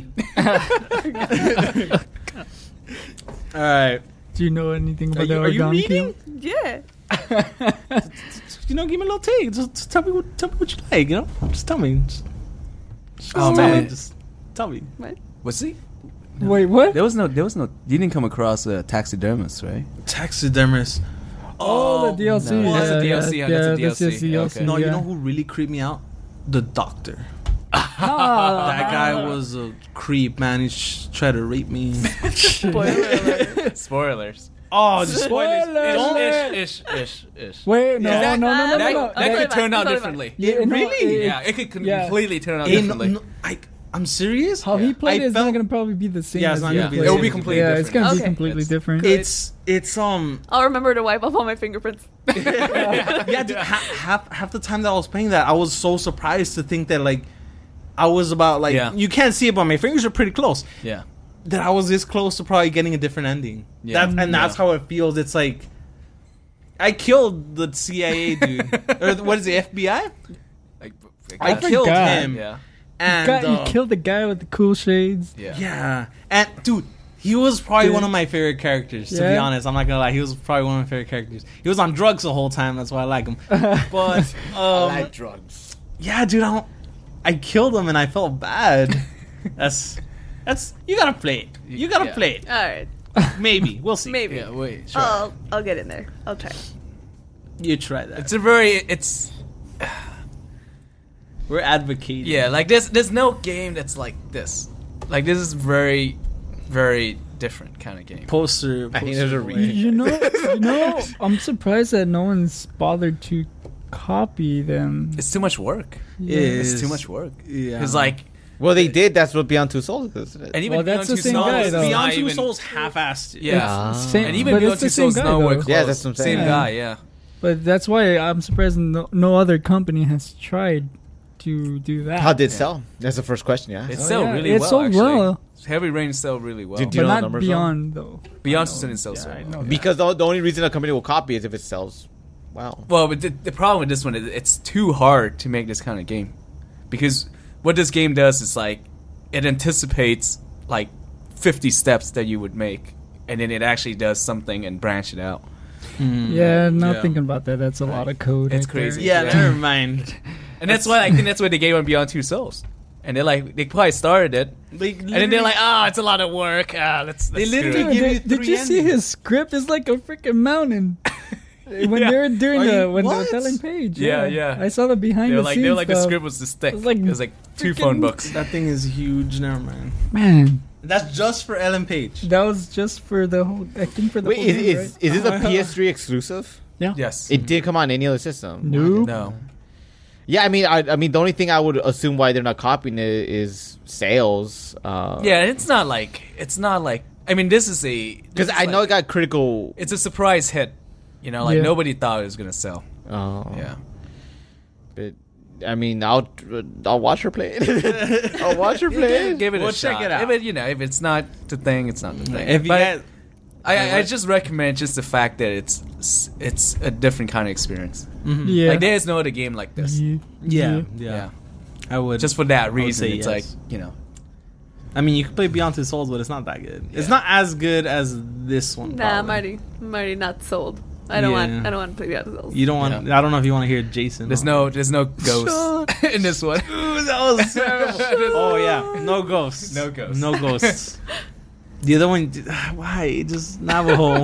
All right. Do you know anything Are about you, the are you origami? reading? Yeah. You know, give me a little take. Just, just tell me what tell me what you like. You know, just tell me. Just, just Oh, tell man. me. Just tell me. What? Was he? Wait, what? There was no. There was no. You didn't come across a taxidermist, right? Taxidermist. Oh, the D L C. no. Yeah, That's a D L C, Yeah, yeah, that's a yeah, D L C. that's a D L C. Okay. No, yeah. you know who really creeped me out? The doctor. Ah. That guy was a creep, man. He sh- tried to rape me. Spoiler alert. Spoilers. Oh, just Spoilers. Don't. Ish, ish, ish, ish. Wait, no, Yeah. no, no, no, no, That, no. that Okay, could bye. turn out Sorry, bye. differently. Yeah, no, Really? it- Yeah, it could con- Yeah. completely turn out Hey, no, differently. no, I, I'm serious. How he played I it is felt- not gonna probably be the same. Yeah, it's as not you gonna be played the It will same. be completely Yeah, different. it's gonna be Okay. completely It's- different. It's it's um I'll remember to wipe off all my fingerprints. yeah, dude, ha- half half the time that I was playing that, I was so surprised to think that like I was about like Yeah. you can't see it, but my fingers are pretty close. Yeah. That I was this close to probably getting a different ending. Yeah. That's, and that's Yeah. how it feels. It's like I killed the C I A dude, or the- what is it, F B I? Like, I guess. killed forgot. him, Yeah. and God, uh, you killed the guy with the cool shades. Yeah. yeah, and dude. He was probably Dude. one of my favorite characters, to be Yeah? honest. I'm not gonna lie. He was probably one of my favorite characters. He was on drugs the whole time. That's why I like him. But um, I like drugs. yeah, dude, I, don't, I killed him and I felt bad. That's that's you gotta play it. You gotta Yeah. play it. All right. Maybe we'll see. Maybe. Yeah, wait. Sure. I'll I'll get in there. I'll try. You try that. It's a very. It's We're advocating. yeah. Like there's there's no game that's like this. Like this is very, very different kind of game. Poster. I think poster there's a boy. reason. You know, you know, I'm surprised that no one's bothered to copy them. It's too much work. It It's is. too much work. Yeah. It's like Well, they did. That's what Beyond Two Souls is, isn't it? and even Well, that's Beyond the Two same Souls guy, is though. not Beyond Two even- Souls half-assed it. Yeah. Ah. Same- And even but Beyond it's Two the same Souls guy, nowhere though. close. Yeah, that's what I'm saying. Same Yeah. guy, yeah. But that's why I'm surprised no, no other company has tried to do that. How did it Yeah. sell? That's the first question. Yeah. It Oh, sold yeah. really It well. sold actually. well. Heavy Rain sold really well. Did you But know the not numbers, though? Beyond though. Beyond I know. didn't sell Yeah, so I well. know that. Because the, the only reason a company will copy is if it sells. Wow. Well, but the, the problem with this one is it's too hard to make this kind of game, because what this game does is like it anticipates like fifty steps that you would make, and then it actually does something and branch it out. Yeah, not Yeah. thinking about that. That's a lot of code. It's right there. crazy. Yeah, Yeah. never mind. And that's why I think that's why they gave on Beyond Two Souls, and they're like they probably started it, They and then they're like, ah, it's a lot of work. Ah, let's. They let's literally screw it." give Did, you did three you see endings. his script? It's like a freaking mountain. When Yeah. they were during Are the you- when they were what? telling page. Yeah, yeah. I saw the behind They were the like scenes they were like the stuff. script was this thick. It was like it was like two freaking- phone books. that thing is huge. Never mind. Man, That's just for Ellen Page. that was just for the whole. I think for the Wait, whole is, game, is, right? is this a P S three exclusive? Yeah. Yes. It didn't come on any other system. Nope. No. Yeah, I mean, I, I mean, the only thing I would assume why they're not copying it is sales. Uh, Yeah, it's not like it's not like. I mean, this is a because this is I know like- it got critical. it's a surprise hit. You know, like Yeah. nobody thought it was gonna sell. Uh, Yeah. but I mean, I'll I'll watch her play it. I'll watch her play Give, it. give it We'll a check shot. it out. If it, you know, if it's not the thing, it's not the thing. If you But guys, I, I, I just recommend just the fact that it's it's a different kind of experience. Yeah. Like there's no other game like this. yeah. yeah, Yeah. yeah, I would. Just for that would reason, say it's yes. like you know. I mean, you can play Beyond Two Souls, but it's not that good. It's Yeah. not as good as this one. Nah, I'm probably. already, I'm already not sold. I don't Yeah. want, I don't want to play the other You don't want. Yeah. I don't know if you want to hear Jason. There's on no it. there's no ghost in this one. Ooh, that was terrible. Oh yeah, no ghosts. No ghosts. No ghosts. The other one, why? Just Navajo.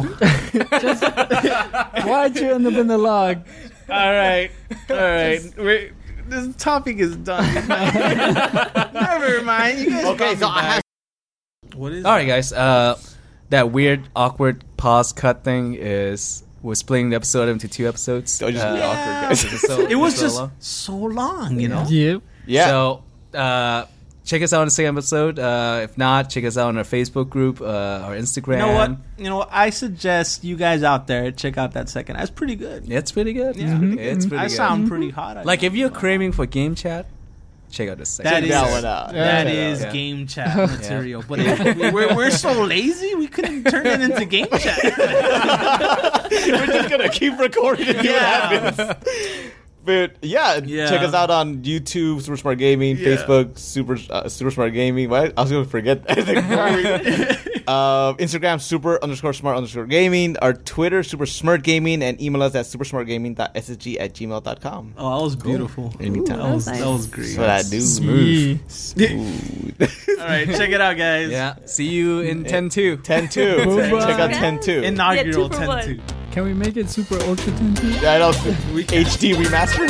Why'd you end up in the log? all right, all right. We're, this topic is done. Never mind. You guys Okay, brought so me I back. have. What is? All right, guys. Uh, that weird, awkward pause cut thing is we're splitting the episode into two episodes. Don't just be Uh, awkward, guys. because it's so- It was it's so just long. so long, you know. Yep. Yeah. So, uh, check us out on the second episode. Uh, if not, check us out on our Facebook group, uh, our Instagram. You know what? You know what? I suggest you guys out there check out that second. That's pretty good. It's pretty good. Yeah. Mhm. It's pretty I good. sound pretty hot. I like think. if you're craving for game chat, check out this second. That Check is that one out. that Yeah. is Yeah. game chat material. But if we- we're, we're so lazy, we couldn't turn it into game chat. We're just gonna keep recording and see Yeah. what happens. But yeah, Yeah. check us out on YouTube, Super Smart Gaming, Yeah. Facebook, Super uh, Super Smart Gaming. What? I was gonna forget that. uh, Instagram, Super underscore Smart underscore Gaming. Our Twitter, Super Smart Gaming, and email us at supersmartgaming.ssg at gmail dot com. Oh, that was beautiful. Anytime. That was Nice. that was great. That's what I do. Smooth. Smooth. All right, check it out, guys. Yeah. See you in ten two. ten two. Bye-bye. Check out ten two. Inaugural Yeah, two for ten one. two. Can we make it super ultra tinted? Yeah, I know. H D remaster.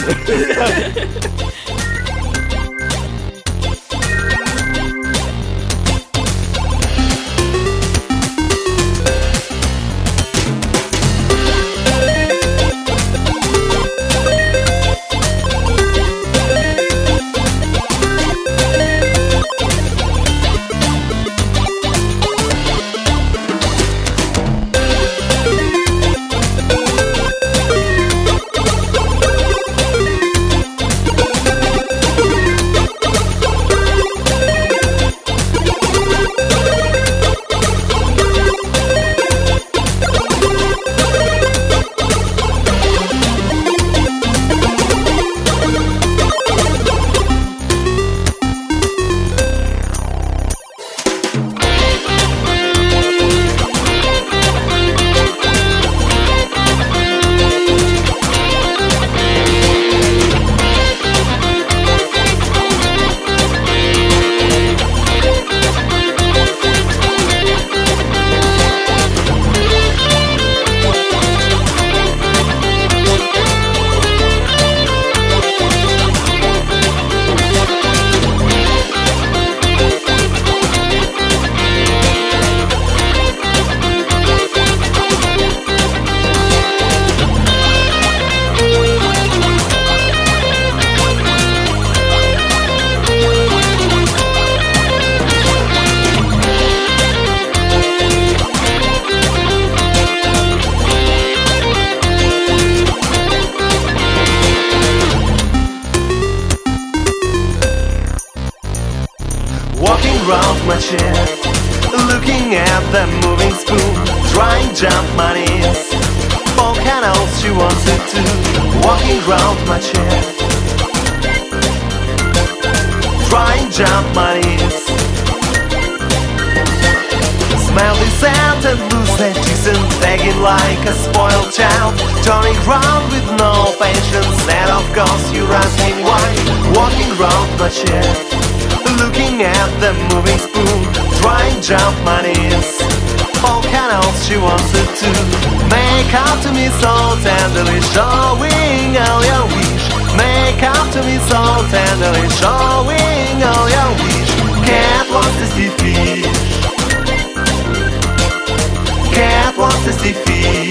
the moving spoon, drying jump money. Volcanoes she wanted to, walking round my chair, drying jump money. Smell the sand and lose that Jason, begging like a spoiled child, turning round with no patience. And of course you're asking why, walking round my chair, looking at the moving spoon, drying jump money. Volcanoes she wanted to make up to me so tenderly, showing all your wish. Make up to me so tenderly, showing all your wish. Cat wants to see fish. Cat wants to see fish.